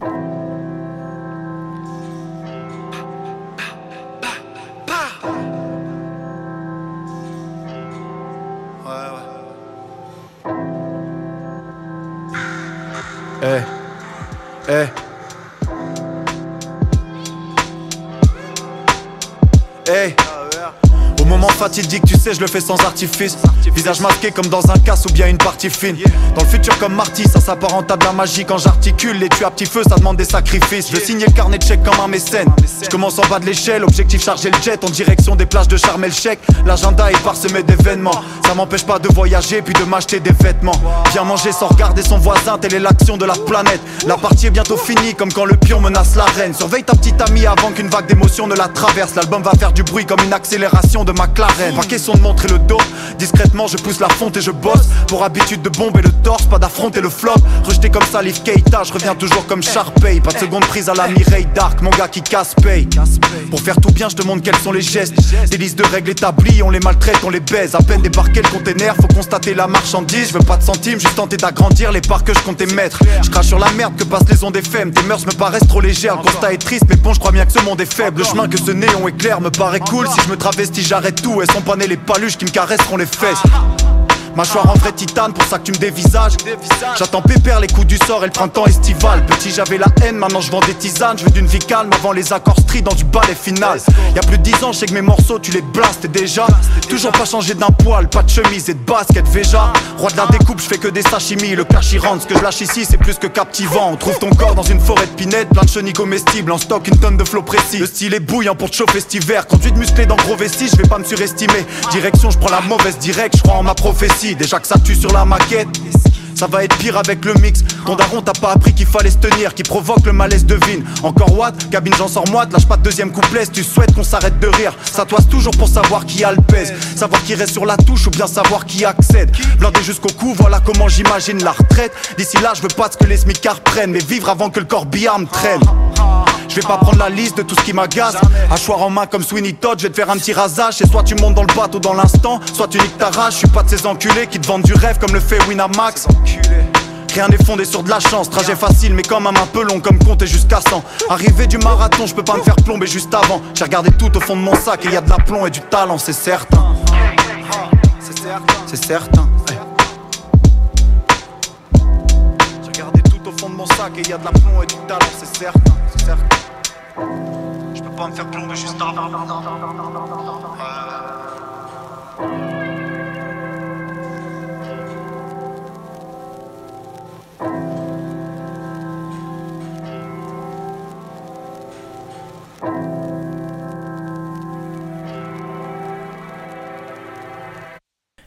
Hey. Au moment fatidique, tu sais, je le fais sans artifice. Visage masqué comme dans un casse ou bien une partie fine. Dans le futur comme Marty, ça s'apparente à de la magie. Quand j'articule les tues à petit feu, ça demande des sacrifices. Je veux signer le carnet de chèques comme un mécène. Je commence en bas de l'échelle, objectif charger le jet en direction des plages de Sharm el-Sheikh. L'agenda est parsemé d'événements. Ça m'empêche pas de voyager puis de m'acheter des vêtements. Bien manger sans regarder son voisin, telle est l'action de la planète. La partie est bientôt finie comme quand le pion menace la reine. Surveille ta petite amie avant qu'une vague d'émotion ne la traverse. L'album va faire du bruit comme une accélération de McLaren. Pas question de montrer le dos, discrètement je pousse la fonte et je bosse. Pour habitude de bomber le torse, pas d'affronter le flop. Rejeté comme Salif Keita, je reviens toujours comme Sharpay. Pas de seconde prise à la Mireille Dark, mon gars qui casse paye. Pour faire tout bien je te montre quels sont les gestes. Des listes de règles établies, on les maltraite, on les baise. À peine débarqué le container, faut constater la marchandise. Je veux pas de centimes, juste tenter d'agrandir les parts que je comptais mettre. Je crache sur la merde que passent les ondes FM. Tes mœurs me paraissent trop légères, le constat est triste. Mais bon je crois bien que ce monde est faible. Le chemin que ce néon éclaire me paraît cool. Si je me travestis j'arrête tout. Elles sont pas nées les paluches qui me caresseront les fesses. Mâchoire en vrai titane, pour ça que tu me dévisages. J'attends pépère les coups du sort et le printemps estival. Petit j'avais la haine, maintenant je vends des tisanes. Je veux d'une vie calme avant les accords stridents du ballet final. Y'a plus de 10 ans, je sais que mes morceaux tu les blastes déjà. Toujours pas changé d'un poil, pas de chemise et de basket Veja. Roi de la découpe, je fais que des sashimi. Le cash y rentre, ce que je lâche ici c'est plus que captivant. On trouve ton corps dans une forêt de pinettes, plein de chenilles comestibles. En stock une tonne de flow précis. Le style est bouillant pour te chauffer cet hiver. Conduite musclée dans gros vestiges, je vais pas me surestimer. Direction, je prends la mauvaise direct, je crois en ma prophétie. Déjà que ça tue sur la maquette, ça va être pire avec le mix. Ton daron t'a pas appris qu'il fallait se tenir, qui provoque le malaise devine. Encore what, cabine j'en sors moite, lâche pas de deuxième couplet si tu souhaites qu'on s'arrête de rire. Ça toise toujours pour savoir qui a le pèse, savoir qui reste sur la touche ou bien savoir qui accède. Blindé jusqu'au cou, voilà comment j'imagine la retraite. D'ici là je veux pas de ce que les smicards prennent, mais vivre avant que le corbillard me traîne. Je vais pas prendre la liste de tout ce qui m'agace. Hachoir en main comme Sweeney Todd, je vais te faire un petit rasage. Et soit tu montes dans le bateau dans l'instant, soit tu niques ta rage. Je suis pas de ces enculés qui te vendent du rêve comme le fait Winamax. Rien n'est fondé sur de la chance, trajet facile mais quand même un peu long comme compter jusqu'à 100. Arrivé du marathon, je peux pas me faire plomber juste avant. J'ai regardé tout au fond de mon sac et y a de l'aplomb et du talent, c'est certain. C'est certain. J'ai regardé tout au fond de mon sac et y a de l'aplomb et du talent, c'est certain. Je peux pas me faire plomber juste avant.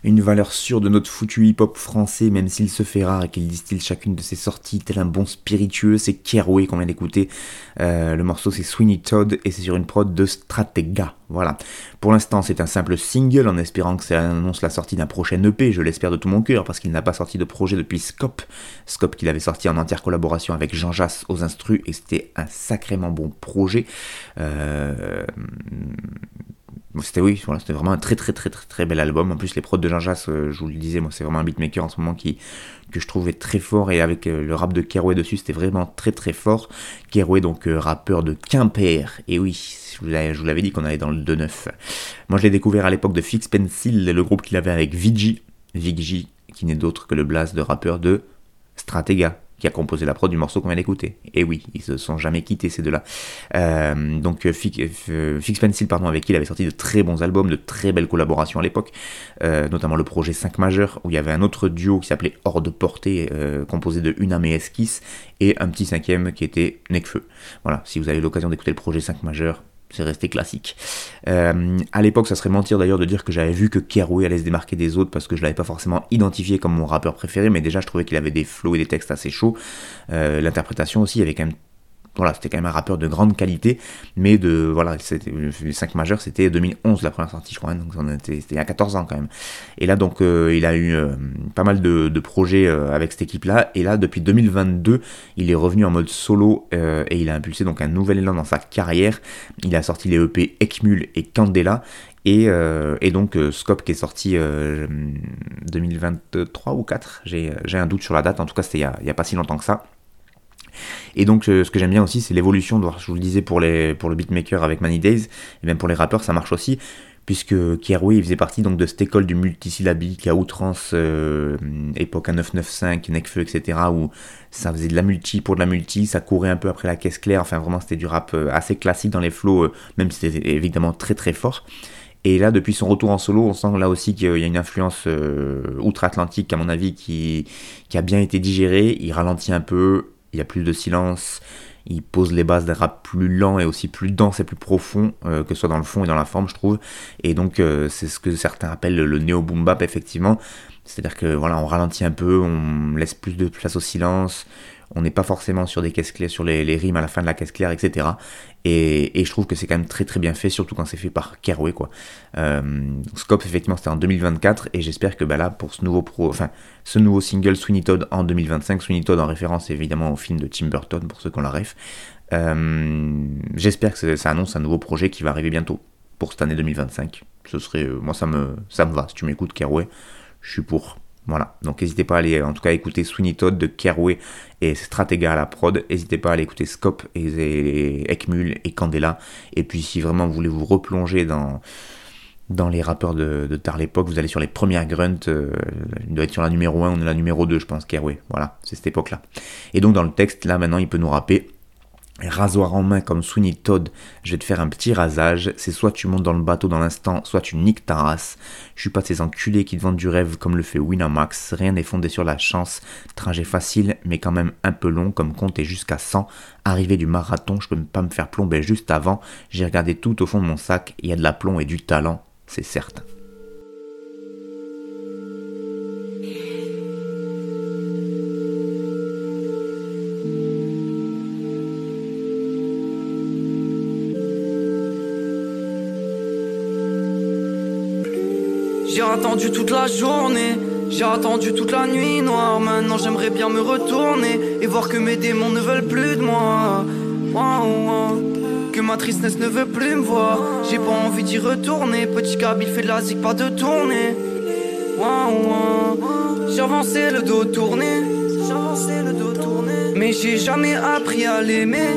une valeur sûre de notre foutu hip-hop français, même s'il se fait rare et qu'il distille chacune de ses sorties tel un bon spiritueux. C'est Keroué qu'on vient d'écouter. Le morceau c'est Sweeney Todd et c'est sur une prod de Stratega. Voilà. Pour l'instant, c'est un simple single en espérant que ça annonce la sortie d'un prochain EP. Je l'espère de tout mon cœur parce qu'il n'a pas sorti de projet depuis Scope qu'il avait sorti en entière collaboration avec Jean Jass aux instrus et c'était un sacrément bon projet. C'était vraiment un très bel album. En plus les prods de Jean Jass, je vous le disais, moi c'est vraiment un beatmaker en ce moment que je trouvais très fort, et avec le rap de Keroué dessus, c'était vraiment très fort. Keroué, donc rappeur de Quimper, et oui, je vous l'avais dit qu'on allait dans le 2-9. Moi je l'ai découvert à l'époque de Fix Pencil, le groupe qu'il avait avec Vigi, qui n'est d'autre que le blast de rappeur de Stratega, qui a composé la prod du morceau qu'on vient d'écouter. Et oui, ils se sont jamais quittés ces deux-là. Donc Fix Pencil, avec qui il avait sorti de très bons albums, de très belles collaborations à l'époque, notamment le projet 5 majeur, où il y avait un autre duo qui s'appelait Hors de portée, composé de Unam et Esquisse, et un petit cinquième qui était Necfeu. Voilà, si vous avez l'occasion d'écouter le projet 5 majeur, c'est resté classique. À l'époque, ça serait mentir d'ailleurs de dire que j'avais vu que Keroué allait se démarquer des autres parce que je l'avais pas forcément identifié comme mon rappeur préféré, mais déjà je trouvais qu'il avait des flows et des textes assez chauds. L'interprétation aussi, avait quand même c'était quand même un rappeur de grande qualité, mais le 5 majeur, c'était 2011 la première sortie, je crois, donc c'était il y a 14 ans quand même. Et là, donc, il a eu pas mal de projets avec cette équipe-là, et là, depuis 2022, il est revenu en mode solo, et il a impulsé donc un nouvel élan dans sa carrière. Il a sorti les EP Ekmul et Candela, et donc Scope qui est sorti 2023 ou 4, j'ai un doute sur la date, en tout cas c'était il y a pas si longtemps que ça. Et donc ce que j'aime bien aussi, c'est l'évolution, je vous le disais pour le beatmaker avec Many Days, et même pour les rappeurs ça marche aussi, puisque Keroué il faisait partie donc de cette école du multisyllabique à outrance, époque à 995, Necfeu, etc., où ça faisait de la multi pour de la multi, ça courait un peu après la caisse claire, enfin vraiment c'était du rap assez classique dans les flows, même si c'était évidemment très fort. Et là, depuis son retour en solo, on sent là aussi qu'il y a une influence outre-Atlantique, à mon avis, qui a bien été digérée. Il ralentit un peu, il y a plus de silence, il pose les bases d'un rap plus lent et aussi plus dense et plus profond, que ce soit dans le fond et dans la forme, je trouve. Et donc, c'est ce que certains appellent le néo-boom bap, effectivement. C'est-à-dire que voilà, on ralentit un peu, on laisse plus de place au silence, on n'est pas forcément sur des caisses claires, sur les rimes à la fin de la caisse claire, etc. Et je trouve que c'est quand même très bien fait, surtout quand c'est fait par Keroué, quoi. Scope, effectivement, c'était en 2024, et j'espère que là, pour ce nouveau single Sweeney Todd en 2025, Sweeney Todd en référence évidemment au film de Tim Burton, pour ceux qui ont la ref, j'espère que ça annonce un nouveau projet qui va arriver bientôt, pour cette année 2025. Ce serait, moi ça me va, si tu m'écoutes Keroué, je suis pour. Voilà, donc n'hésitez pas à aller en tout cas écouter Sweeney Todd de Keroué et Stratega à la prod, n'hésitez pas à aller écouter Scope et Ekmul et Candela, et puis si vraiment vous voulez vous replonger dans les rappeurs de tard l'époque, vous allez sur les premières grunts, il doit être sur la numéro 1 ou la numéro 2 je pense, Keroué, voilà, c'est cette époque là. Et donc dans le texte, là maintenant il peut nous rapper: rasoir en main comme Sweeney Todd, je vais te faire un petit rasage, c'est soit tu montes dans le bateau dans l'instant, soit tu niques ta race. Je suis pas de ces enculés qui te vendent du rêve comme le fait Winamax, rien n'est fondé sur la chance, trajet facile mais quand même un peu long comme compter jusqu'à 100, arrivé du marathon, je peux pas me faire plomber juste avant, j'ai regardé tout au fond de mon sac, il y a de l'aplomb et du talent, c'est certain. J'ai attendu toute la journée, j'ai attendu toute la nuit noire. Maintenant j'aimerais bien me retourner et voir que mes démons ne veulent plus de moi. Que ma tristesse ne veut plus me voir. J'ai pas envie d'y retourner. Petit Kabyl fait de la zig, pas de tournée. J'ai avancé le dos tourné, mais j'ai jamais appris à l'aimer.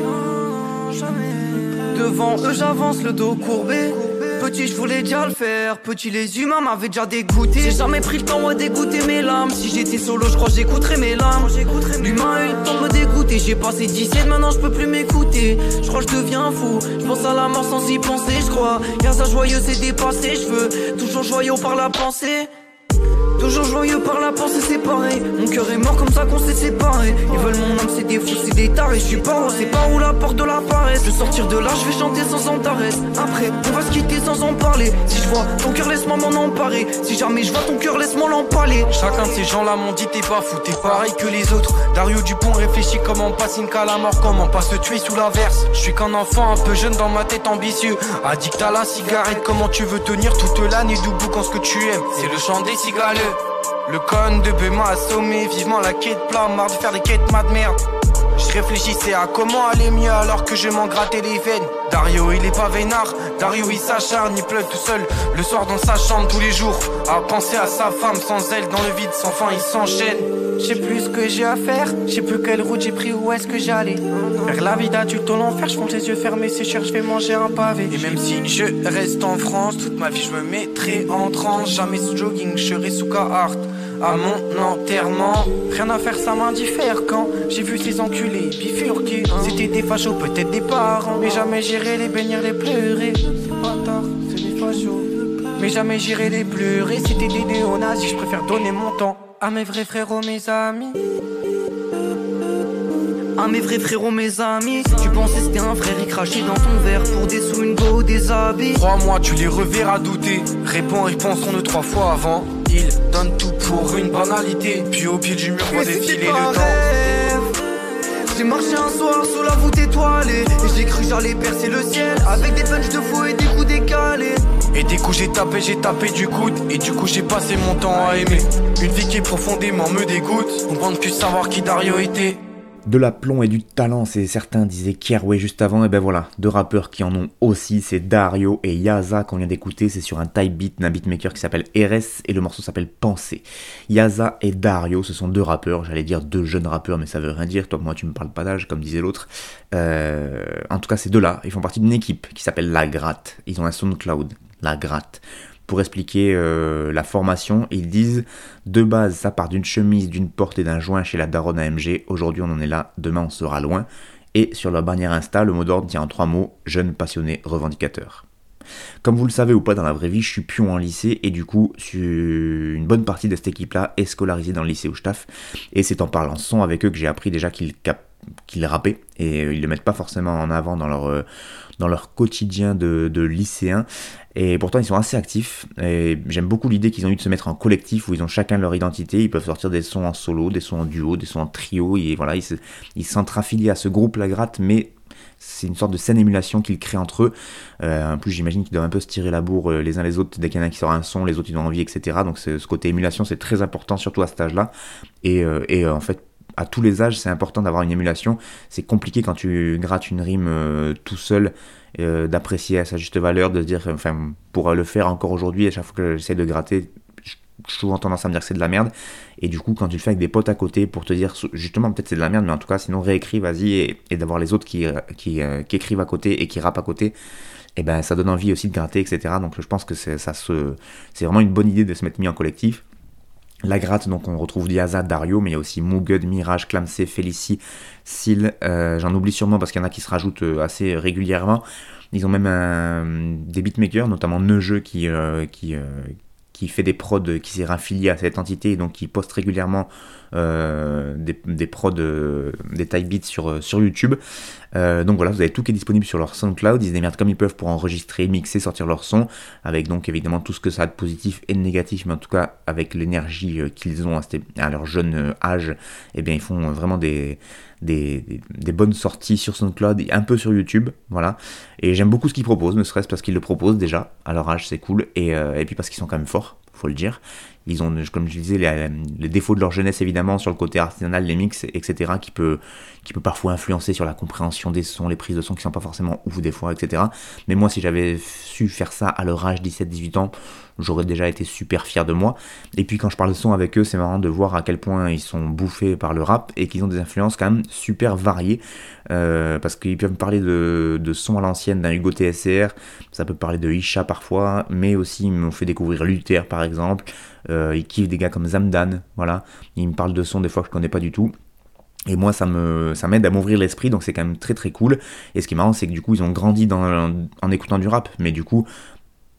Devant eux j'avance le dos courbé. Petit, je voulais déjà le faire. Petit, les humains m'avaient déjà dégoûté. J'ai jamais pris le temps d'écouter mes larmes. Si j'étais solo, je crois que j'écouterais mes larmes. L'humain a eu le temps de me dégoûter. J'ai passé 17, maintenant je peux plus m'écouter. Je crois que je deviens fou. Je pense à la mort sans y penser, je crois. Rien ça joyeux, c'est dépassé. Je veux toujours joyeux par la pensée. toujours joyeux par la pensée, c'est pareil. Mon cœur est mort comme ça qu'on s'est séparés. Ils veulent mon âme, c'est des fous, c'est des tarés. Je suis pas haut, c'est pas où la porte de la paresse. Je vais sortir de là, je vais chanter sans Antares. Après, on va se quitter sans en parler. Si je vois ton cœur, laisse-moi m'en emparer. Si jamais je vois ton cœur, laisse-moi l'empaler. Chacun de ces gens-là m'ont dit t'es pas fou, t'es pareil que les autres. Dario Dupont réfléchit comment passer une cale à mort, comment pas se tuer sous l'averse. Je suis qu'un enfant un peu jeune dans ma tête ambitieux. Addict à la cigarette, comment tu veux tenir toute l'année debout quand ce que tu aimes, c'est le chant des cigales. Le con de B m'a assommé, vivement la quête plat, marre de faire des quêtes ma de merde. Je réfléchissais à comment aller mieux alors que je m'en grattais les veines. Dario il est pas vénard, Dario il s'acharne, il pleure tout seul le soir dans sa chambre tous les jours. À penser à sa femme sans elle dans le vide, sans fin il s'enchaîne. Je sais plus ce que j'ai à faire, je sais plus quelle route j'ai pris, où est-ce que j'allais. Vers la vie d'adulte dans l'enfer, je compte les yeux fermés, c'est cher, je vais manger un pavé. Et même si je reste en France, toute ma vie je me mettrai en transe. Jamais sous jogging, je serai sous Carhartt à mon enterrement. Rien à faire, ça m'indiffère quand j'ai vu ces enculés bifurquer. C'était des fachos, peut-être des parents, mais jamais j'irai les bénir, les pleurer. C'est pas tard, c'est des fachos, mais jamais j'irai les pleurer. C'était des néo-nazis, je préfère donner mon temps à mes vrais frérots, mes amis. À mes vrais frérots, mes amis. Tu pensais c'était un frère, il crachait dans ton verre pour des sous, une go, des habits. Crois-moi, tu les reverras douter. Réponds, ils penseront 2-3 fois avant. Ils donnent tout pour une banalité. Puis au pied du mur, voit défiler le temps. J'ai marché un soir sous la voûte étoilée et j'ai cru j'allais percer le ciel avec des punchs de fou et des coups décalés. Et des coups j'ai tapé du coude. Et du coup j'ai passé mon temps à aimer une vie qui profondément me dégoûte. On pense plus savoir qui Dario était. De l'aplomb et du talent, c'est certains disaient Keroué juste avant, et ben voilà, deux rappeurs qui en ont aussi, c'est Dario et Yaza qu'on vient d'écouter, c'est sur un type beat d'un beatmaker qui s'appelle RS et le morceau s'appelle Pensée. Yaza et Dario, ce sont deux rappeurs, j'allais dire deux jeunes rappeurs, mais ça veut rien dire, toi moi tu me parles pas d'âge comme disait l'autre. En tout cas ces deux-là, ils font partie d'une équipe qui s'appelle La Gratte, ils ont un SoundCloud, La Gratte. Pour expliquer la formation, ils disent de base ça part d'une chemise, d'une porte et d'un joint chez la daronne AMG, aujourd'hui on en est là, demain on sera loin, et sur leur bannière Insta, le mot d'ordre tient en 3 mots, jeune passionné revendicateur. Comme vous le savez ou pas dans la vraie vie, je suis pion en lycée et du coup une bonne partie de cette équipe-là est scolarisée dans le lycée où je taffe, et c'est en parlant son avec eux que j'ai appris déjà qu'ils rappaient, et ils le mettent pas forcément en avant dans leur quotidien de lycéen. Et pourtant ils sont assez actifs et j'aime beaucoup l'idée qu'ils ont eu de se mettre en collectif où ils ont chacun leur identité, ils peuvent sortir des sons en solo, des sons en duo, des sons en trio et voilà, ils s'entraffilient à ce groupe La Gratte, mais c'est une sorte de scène émulation qu'ils créent entre eux. En plus j'imagine qu'ils doivent un peu se tirer la bourre les uns les autres, dès qu'il y en a un qui sort un son, les autres ils ont envie, etc. Donc ce côté émulation c'est très important, surtout à cet âge-là, et en fait à tous les âges c'est important d'avoir une émulation. C'est compliqué quand tu grattes une rime tout seul, d'apprécier à sa juste valeur, de se dire, enfin, pour le faire encore aujourd'hui, à chaque fois que j'essaie de gratter, j'ai souvent tendance à me dire que c'est de la merde, et du coup quand tu le fais avec des potes à côté pour te dire justement peut-être c'est de la merde, mais en tout cas sinon réécris, vas-y, et d'avoir les autres qui écrivent à côté et qui rappent à côté, et ben ça donne envie aussi de gratter, etc. Donc je pense que c'est vraiment une bonne idée de se mettre mis en collectif. La Gratte, donc on retrouve Yaza, Dario, mais il y a aussi Moogud, Mirage, Clamsey, Félicie, Seal, j'en oublie sûrement parce qu'il y en a qui se rajoutent assez régulièrement. Ils ont même des beatmakers, notamment Neujeu qui fait des prods, qui s'est raffilié à cette entité, et donc qui poste régulièrement des prods, des type beats sur YouTube. Donc voilà, vous avez tout qui est disponible sur leur SoundCloud, ils se démerdent comme ils peuvent pour enregistrer, mixer, sortir leur son, avec donc évidemment tout ce que ça a de positif et de négatif, mais en tout cas avec l'énergie qu'ils ont à leur jeune âge, et bien ils font vraiment des bonnes sorties sur SoundCloud et un peu sur YouTube, voilà. Et j'aime beaucoup ce qu'ils proposent, ne serait-ce parce qu'ils le proposent déjà, à leur âge c'est cool, et puis parce qu'ils sont quand même forts, faut le dire. Ils ont, comme je disais, les défauts de leur jeunesse évidemment sur le côté artisanal, les mix, etc. qui peut parfois influencer sur la compréhension des sons, les prises de son qui sont pas forcément ouf des fois, etc. Mais moi, si j'avais su faire ça à leur âge, 17-18 ans, j'aurais déjà été super fier de moi. Et puis quand je parle de son avec eux, c'est marrant de voir à quel point ils sont bouffés par le rap et qu'ils ont des influences quand même super variées, parce qu'ils peuvent me parler de sons à l'ancienne d'un Hugo TSR, ça peut parler de Isha parfois, mais aussi ils m'ont fait découvrir Luther par exemple. Ils kiffent des gars comme Zamdan, voilà. Ils me parlent de sons des fois que je connais pas du tout. Et moi ça m'aide à m'ouvrir l'esprit, donc c'est quand même très très cool. Et ce qui est marrant c'est que du coup ils ont grandi en écoutant du rap, mais du coup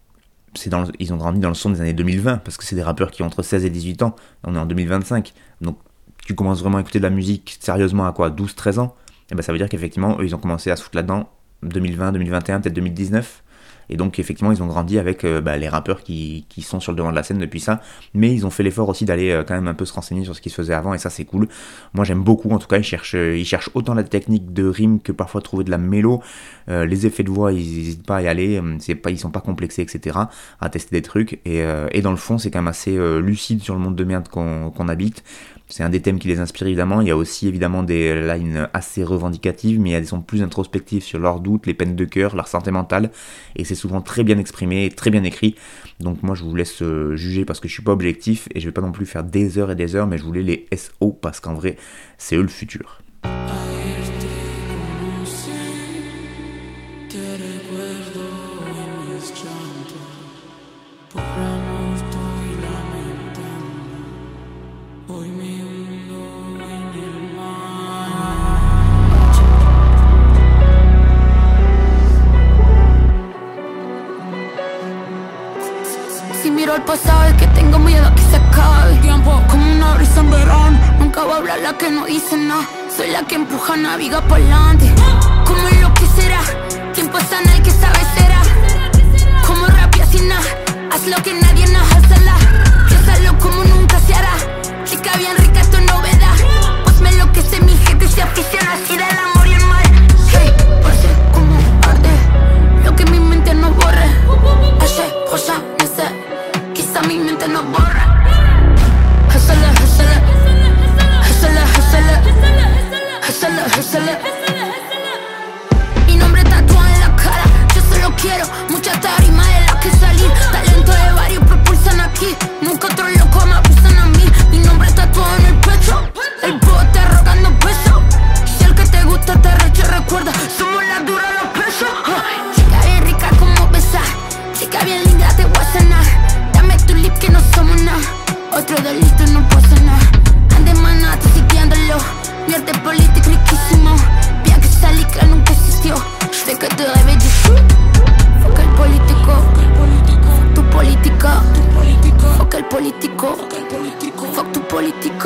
ils ont grandi dans le son des années 2020, parce que c'est des rappeurs qui ont entre 16 et 18 ans, on est en 2025, donc tu commences vraiment à écouter de la musique sérieusement à quoi, 12-13 ans, et ben ça veut dire qu'effectivement, eux, ils ont commencé à se foutre là-dedans 2020, 2021, peut-être 2019, et donc effectivement, ils ont grandi avec les rappeurs qui sont sur le devant de la scène depuis ça, mais ils ont fait l'effort aussi d'aller quand même un peu se renseigner sur ce qui se faisait avant, et ça c'est cool. Moi j'aime beaucoup, en tout cas, ils cherchent autant la technique de rime que parfois trouver de la mélo, les effets de voix, ils n'hésitent pas à y aller, ils sont pas complexés, etc., à tester des trucs, et dans le fond, c'est quand même assez lucide sur le monde de merde qu'on habite. C'est un des thèmes qui les inspire évidemment. Il y a aussi évidemment des lines assez revendicatives, mais il y a des sons plus introspectifs sur leurs doutes, les peines de cœur, leur santé mentale, et c'est souvent très bien exprimé, très bien écrit. Donc moi je vous laisse juger parce que je suis pas objectif et je vais pas non plus faire des heures et des heures, mais je voulais les SO parce qu'en vrai c'est eux le futur. Miro el pasado, es que tengo miedo a que se acabe el tiempo, como una brisa en verano. Nunca voy a hablar la que no dice nada. Soy la que empuja, naviga por delante. Como lo que será, quien pasa nadie que sabe será. Como rap y así nada, haz lo que nadie nos hazla. Piénsalo como nunca se hará. Chica bien rica, esto es novedad. Pues me enloquece mi gente, se aficiona así del amor y el mal. Hey, parce, como arde, lo que mi mente no borre. Hace cosas, no sé. Quizá mi mente no borra. Hustle, hustle, hustle, hustle, hustle, hustle. Mi nombre tatuado en la cara. Yo solo quiero mucha tarima de la que salir. Talento de varios propulsan aquí. Nunca otro loco me abusan a mí. Mi nombre tatuado en el pecho. El bote rogando peso. Si el que te gusta te reche, recuerda, somos la dura, los pesos. Chica bien rica como besar. Chica bien linda, te voy a sanar. Tu lip que no somos nada. Otro delito no pasa nada. Ande manate sitiándolo. Mierte político riquísimo. Bien que salí que nunca existió. Sé que te debe de fuck el político. Fuck tu política. Fuck el político. Fuck tu política.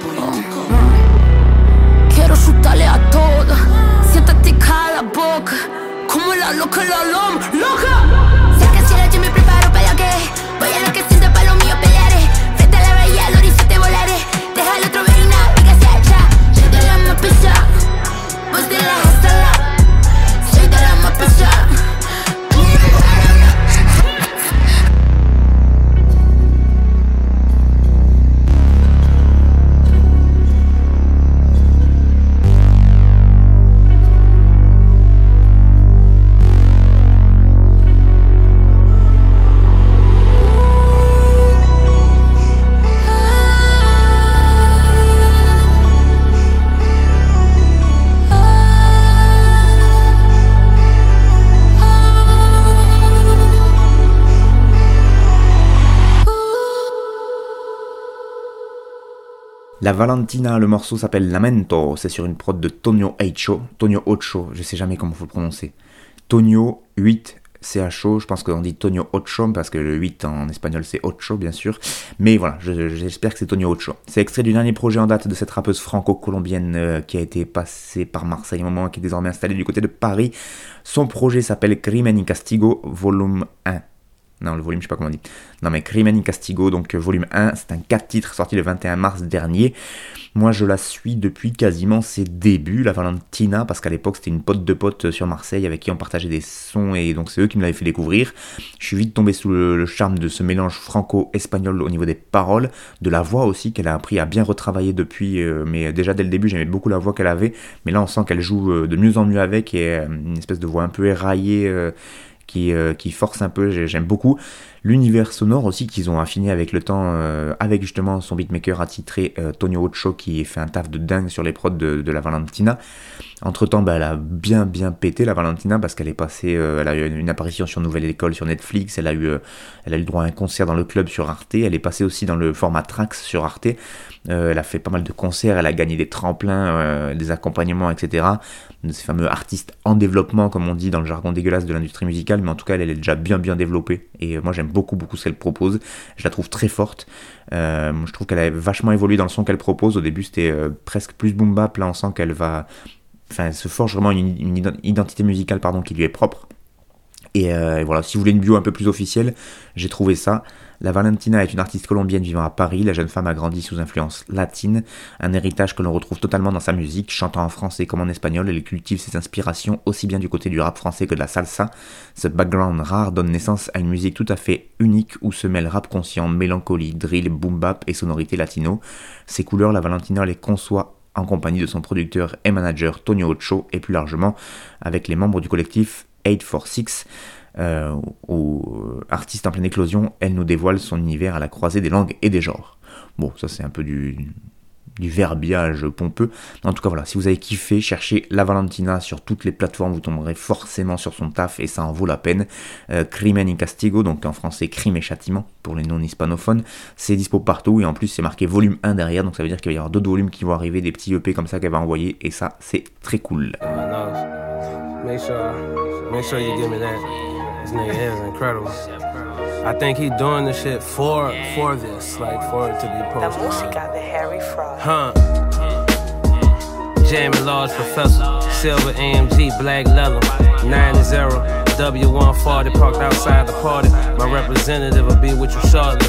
Quiero chutarle a todo. Siéntate cada boca. Como la loca, la loma, loca. Sé que si la yo me preparo para lo que voy a lo que siento para lo mío pelearé. Frente a la bahía, al horizonte volaré. Deja el otro ver y navega hacia allá. Soy de la más pesada, vos de la sala. Soy de la más pesada. La Valentina, le morceau s'appelle Lamento, c'est sur une prod de Tonio Ocho, je sais jamais comment faut le prononcer. Tonio 8 CHO, je pense qu'on dit Tonio Ocho parce que le 8 en espagnol c'est Ocho bien sûr, mais voilà, j'espère que c'est Tonio Ocho. C'est extrait du dernier projet en date de cette rappeuse franco-colombienne qui a été passée par Marseille un moment, qui est désormais installée du côté de Paris. Son projet s'appelle Crimen y Castigo Volume 1. Non, le volume, je sais pas comment on dit. Non, mais Crimen y Castigo, donc volume 1, c'est un 4 titres sorti le 21 mars dernier. Moi, je la suis depuis quasiment ses débuts, la Valentina, parce qu'à l'époque, c'était une pote de potes sur Marseille avec qui on partageait des sons, et donc c'est eux qui me l'avaient fait découvrir. Je suis vite tombé sous le charme de ce mélange franco-espagnol au niveau des paroles, de la voix aussi, qu'elle a appris à bien retravailler depuis, mais déjà dès le début, j'aimais beaucoup la voix qu'elle avait, mais là, on sent qu'elle joue de mieux en mieux avec, et une espèce de voix un peu éraillée, qui force un peu, j'aime beaucoup. L'univers sonore aussi qu'ils ont affiné avec le temps, avec justement son beatmaker attitré Tonio Ocho qui fait un taf de dingue sur les prods de la Valentina. Entre temps, elle a bien pété la Valentina parce qu'elle est passée, elle a eu une apparition sur Nouvelle École sur Netflix, elle a eu droit à un concert dans le club sur Arte, elle est passée aussi dans le format Trax sur Arte. Elle a fait pas mal de concerts, elle a gagné des tremplins, des accompagnements, etc. De ces fameux artistes en développement, comme on dit dans le jargon dégueulasse de l'industrie musicale, mais en tout cas elle est déjà bien développée, et moi j'aime beaucoup ce qu'elle propose, je la trouve très forte. Je trouve qu'elle a vachement évolué dans le son qu'elle propose. Au début c'était presque plus boom bap, là on sent qu'elle va... Enfin, elle se forge vraiment une identité musicale qui lui est propre. Et voilà, si vous voulez une bio un peu plus officielle, j'ai trouvé ça. La Valentina est une artiste colombienne vivant à Paris. La jeune femme a grandi sous influence latine, un héritage que l'on retrouve totalement dans sa musique. Chantant en français comme en espagnol, elle cultive ses inspirations aussi bien du côté du rap français que de la salsa. Ce background rare donne naissance à une musique tout à fait unique où se mêlent rap conscient, mélancolie, drill, boom bap et sonorité latino. Ses couleurs, la Valentina les conçoit en compagnie de son producteur et manager Tonio Ocho, et plus largement avec les membres du collectif 846. Artiste en pleine éclosion, elle nous dévoile son univers à la croisée des langues et des genres. Bon, ça c'est un peu du verbiage pompeux. En tout cas voilà, si vous avez kiffé, cherchez La Valentina sur toutes les plateformes, vous tomberez forcément sur son taf et ça en vaut la peine. Crimen y Castigo, donc en français Crime et Châtiment pour les non-hispanophones, c'est dispo partout et en plus c'est marqué volume 1 derrière, donc ça veut dire qu'il va y avoir d'autres volumes qui vont arriver, des petits EP comme ça qu'elle va envoyer, et ça c'est très cool. Make sure you give me that. This nigga is incredible. I think he doing this shit for this, like for it to be posted. La música de Harry Fraud. Jamie Large Professor, Silver AMG, Black Leather, 9-0, W140 parked outside the party. My representative will be with you shortly.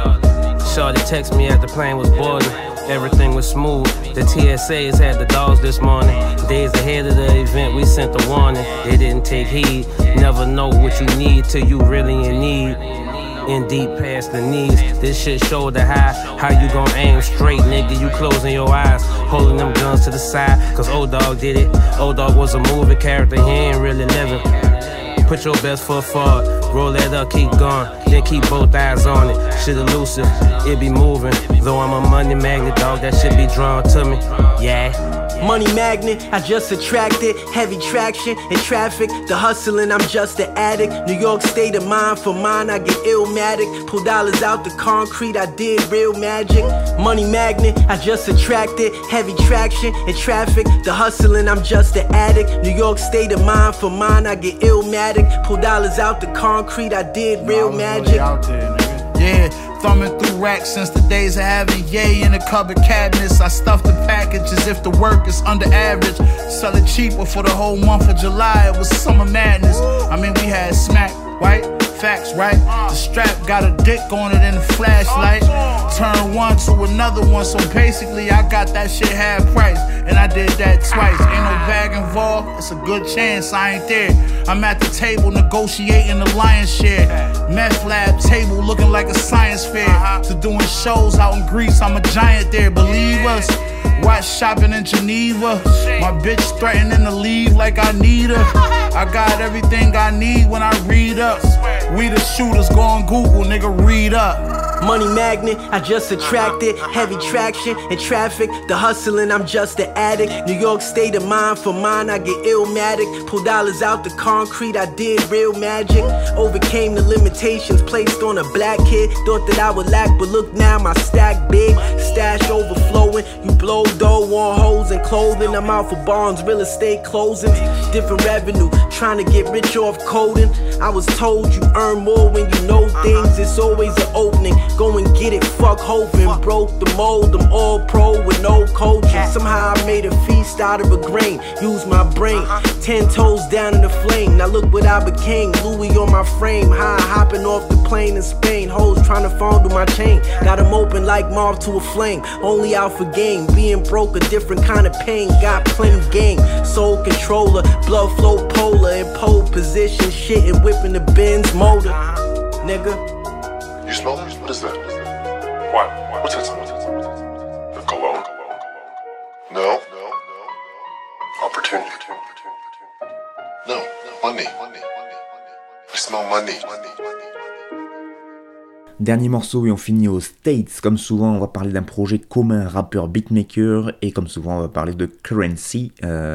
Shorty text me after the plane was boarding. Everything was smooth. The TSAs had the dogs this morning. Days ahead of the event, we sent the warning. They didn't take heed. Never know what you need till you really in need. In deep past the knees. This shit shoulder high. How you gon' aim straight, nigga? You closing your eyes, holding them guns to the side. Cause old dog did it. Old dog was a movie character, he ain't really living. Put your best foot forward, roll that up, keep going, then keep both eyes on it. Shit elusive, it be moving. Though I'm a money magnet, dog, that shit be drawn to me. Yeah. Money magnet, I just attracted. Heavy traction and traffic. The hustling, I'm just an addict. New York state of mind, for mine, I get illmatic. Pull dollars out the concrete, I did real magic. Money magnet, I just attracted. Heavy traction and traffic. The hustling, I'm just an addict. New York state of mind, for mine, I get illmatic. Pull dollars out the concrete, I did real magic. Yeah, thumbing through racks since the days of having Ye in the cupboard cabinets. I stuff the package as if the work is under average. Sell it cheaper for the whole month of July. It was summer madness. I mean, we had smack, white, facts, right? The strap got a dick on it in the flashlight. Turn one to another one, so basically I got that shit half price. And I did that twice. Ain't no bag involved, it's a good chance I ain't there. I'm at the table negotiating the lion's share. Meth lab table looking like a science fair. To doing shows out in Greece, I'm a giant there, believe us. Watch shopping in Geneva. My bitch threatening to leave like I need her. I got everything I need when I read up. We the shooters, go on Google, nigga, read up. Money magnet, I just attracted. Heavy traction and traffic. The hustling, I'm just an addict. New York state of mind, for mine, I get illmatic. Pull dollars out the concrete, I did real magic. Overcame the limitations placed on a black kid. Thought that I would lack, but look now, my stack big. Stash overflowing. You blow dough on hoes and clothing. I'm out for bonds, real estate closings. Different revenue, trying to get rich off coding. I was told you earn more when you know things. It's always an opening. Go and get it, fuck hoping. Broke the mold, I'm all pro with no coaching. Somehow I made a feast out of a grain. Use my brain, 10 toes down in the flame. Now look what I became, Louis on my frame. High hopping off the plane in Spain. Hoes trying to fondle my chain. Got them open like moth to a flame. Only out for game, being broke a different kind of pain. Got plenty game, soul controller. Blood flow polar in pole position. Shit and whipping the Benz motor. Nigga. You smell that? What is that? What? What's that smell? The cologne? No. Opportunity. No. Money. I smell money. Dernier morceau et on finit aux States. Comme souvent, on va parler d'un projet commun rappeur beatmaker et comme souvent, on va parler de Currency.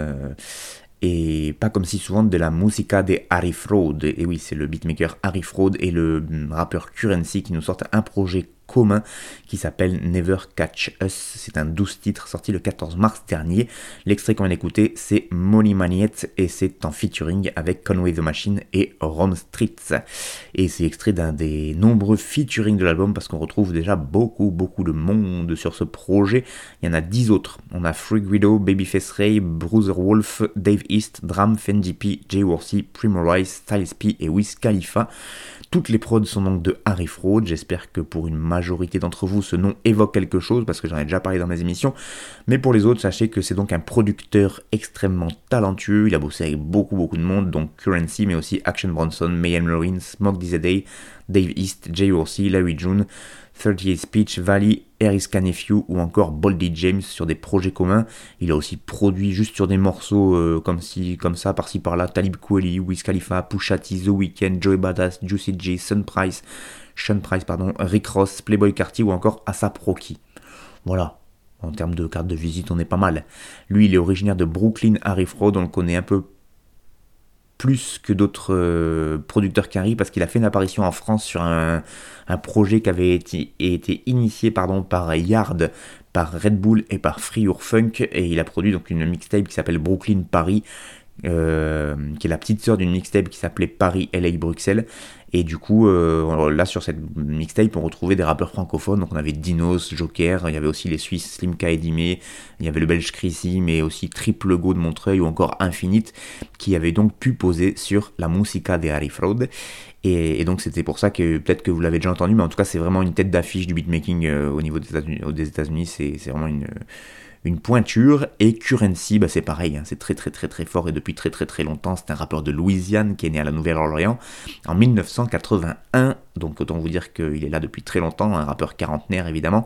Et pas comme si souvent de la musica de Harry Fraud. Et oui, c'est le beatmaker Harry Fraud et le rappeur Currency qui nous sortent un projet commun qui s'appelle Never Catch Us. C'est un 12 titres sorti le 14 mars dernier. L'extrait qu'on vient d'écouter, c'est Money Maniette et c'est en featuring avec Conway the Machine et Rome Streets. Et c'est extrait d'un des nombreux featuring de l'album parce qu'on retrouve déjà beaucoup de monde sur ce projet. Il y en a 10 autres. On a Free Guido, Babyface Ray, Bruiser Wolf, Dave East, Dram, Fendi P, Jay Worthy, Primo Rice, Styles P et Wiz Khalifa. Toutes les prods sont donc de Harry Fraud. J'espère que pour une majorité d'entre vous, ce nom évoque quelque chose parce que j'en ai déjà parlé dans mes émissions. Mais pour les autres, sachez que c'est donc un producteur extrêmement talentueux. Il a bossé avec beaucoup de monde, donc Currency, mais aussi Action Bronson, Mayhem Lauren, Smoke DZA, Dave East, Jay Worthy, Larry June, 38 Speech, Valley, Eriska Nephew ou encore Boldy James sur des projets communs. Il a aussi produit juste sur des morceaux comme ça, par-ci par-là, Talib Kweli, Wiz Khalifa, Pusha T, The Weeknd, Joey Badass, Juicy J, Sean Price, Rick Ross, Playboi Carti ou encore A$AP Rocky. Voilà, en termes de carte de visite, on est pas mal. Lui, il est originaire de Brooklyn, Harry Fraud, on le connaît un peu plus que d'autres producteurs qu'Harry parce qu'il a fait une apparition en France sur un projet qui avait été initié par Yard, par Red Bull et par Free Your Funk, et il a produit donc une mixtape qui s'appelle Brooklyn Paris, qui est la petite sœur d'une mixtape qui s'appelait Paris LA Bruxelles. Et du coup, là sur cette mixtape, on retrouvait des rappeurs francophones. Donc on avait Dinos, Joker, il y avait aussi les Suisses Slimka et Dimé, il y avait le Belge Chrissy, mais aussi Triple Go de Montreuil ou encore Infinite, qui avaient donc pu poser sur la musica de Harry Fraud. Et donc c'était pour ça que peut-être que vous l'avez déjà entendu, mais en tout cas c'est vraiment une tête d'affiche du beatmaking au niveau des États-Unis. C'est vraiment une pointure. Et Currency, c'est pareil, hein, c'est très fort et depuis très longtemps. C'est un rappeur de Louisiane qui est né à la Nouvelle-Orléans en 1981, donc autant vous dire qu'il est là depuis très longtemps, un rappeur quarantenaire évidemment.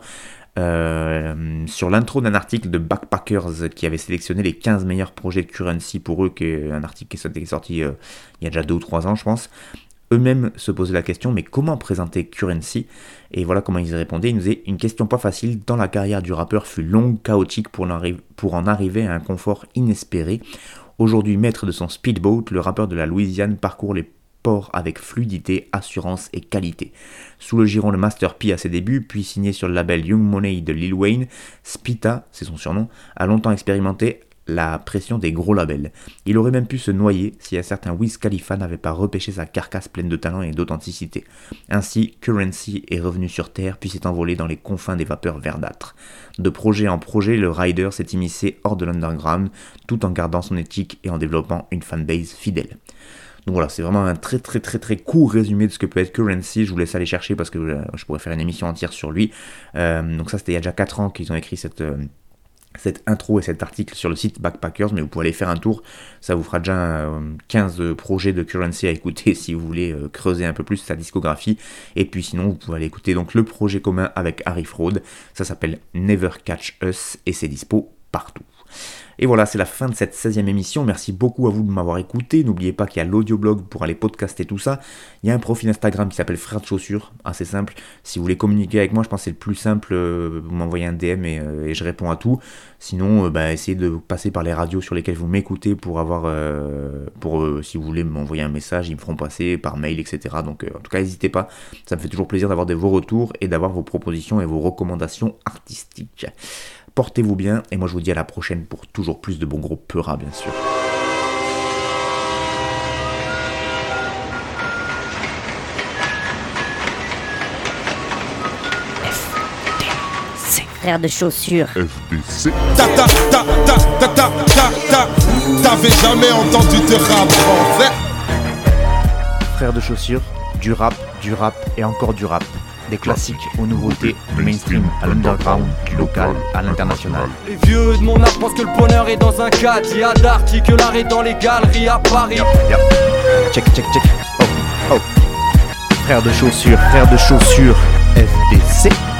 Sur l'intro d'un article de Backpackers qui avait sélectionné les 15 meilleurs projets de Currency pour eux, qui est un article qui est sorti il y a déjà 2 ou 3 ans je pense. Eux-mêmes se posaient la question, mais comment présenter Currency ? Et voilà comment ils y répondaient. Ils nous disaient, une question pas facile, tant la carrière du rappeur fut longue, chaotique pour en arriver à un confort inespéré. Aujourd'hui maître de son speedboat, le rappeur de la Louisiane parcourt les ports avec fluidité, assurance et qualité. Sous le giron de Master P à ses débuts, puis signé sur le label Young Money de Lil Wayne, Spita, c'est son surnom, a longtemps expérimenté la pression des gros labels. Il aurait même pu se noyer si un certain Wiz Khalifa n'avait pas repêché sa carcasse pleine de talent et d'authenticité. Ainsi, Currency est revenu sur terre puis s'est envolé dans les confins des vapeurs verdâtres. De projet en projet, le rider s'est immiscé hors de l'underground tout en gardant son éthique et en développant une fanbase fidèle. Donc voilà, c'est vraiment un très court résumé de ce que peut être Currency. Je vous laisse aller chercher parce que je pourrais faire une émission entière sur lui. Donc ça, c'était il y a déjà 4 ans qu'ils ont écrit cette intro et cet article sur le site Backpackers, mais vous pouvez aller faire un tour, ça vous fera déjà 15 projets de Currency à écouter si vous voulez creuser un peu plus sa discographie. Et puis sinon vous pouvez aller écouter donc le projet commun avec Harry Fraud, ça s'appelle Never Catch Us et c'est dispo partout. Et voilà, c'est la fin de cette 16e émission. Merci beaucoup à vous de m'avoir écouté. N'oubliez pas qu'il y a l'audioblog pour aller podcaster tout ça. Il y a un profil Instagram qui s'appelle Frères de Chaussures, assez simple. Si vous voulez communiquer avec moi, je pense que c'est le plus simple. Vous m'envoyez un DM et je réponds à tout. Sinon, essayez de passer par les radios sur lesquelles vous m'écoutez pour avoir, si vous voulez m'envoyer un message, ils me feront passer par mail, etc. Donc en tout cas, n'hésitez pas. Ça me fait toujours plaisir d'avoir vos retours et d'avoir vos propositions et vos recommandations artistiques. Portez-vous bien, et moi je vous dis à la prochaine pour toujours plus de bons gros peuras, bien sûr. FDC. Frères de chaussures. FDC. T'avais jamais entendu de rap français? Frères de chaussures, du rap et encore du rap. Des classiques aux nouveautés, du mainstream à l'underground, du local à l'international. Les vieux de mon âge pensent que le bonheur est dans un cadre. Il y a d'articles, l'art est dans les galeries à Paris. Check. Oh. Frères de chaussures, FDC.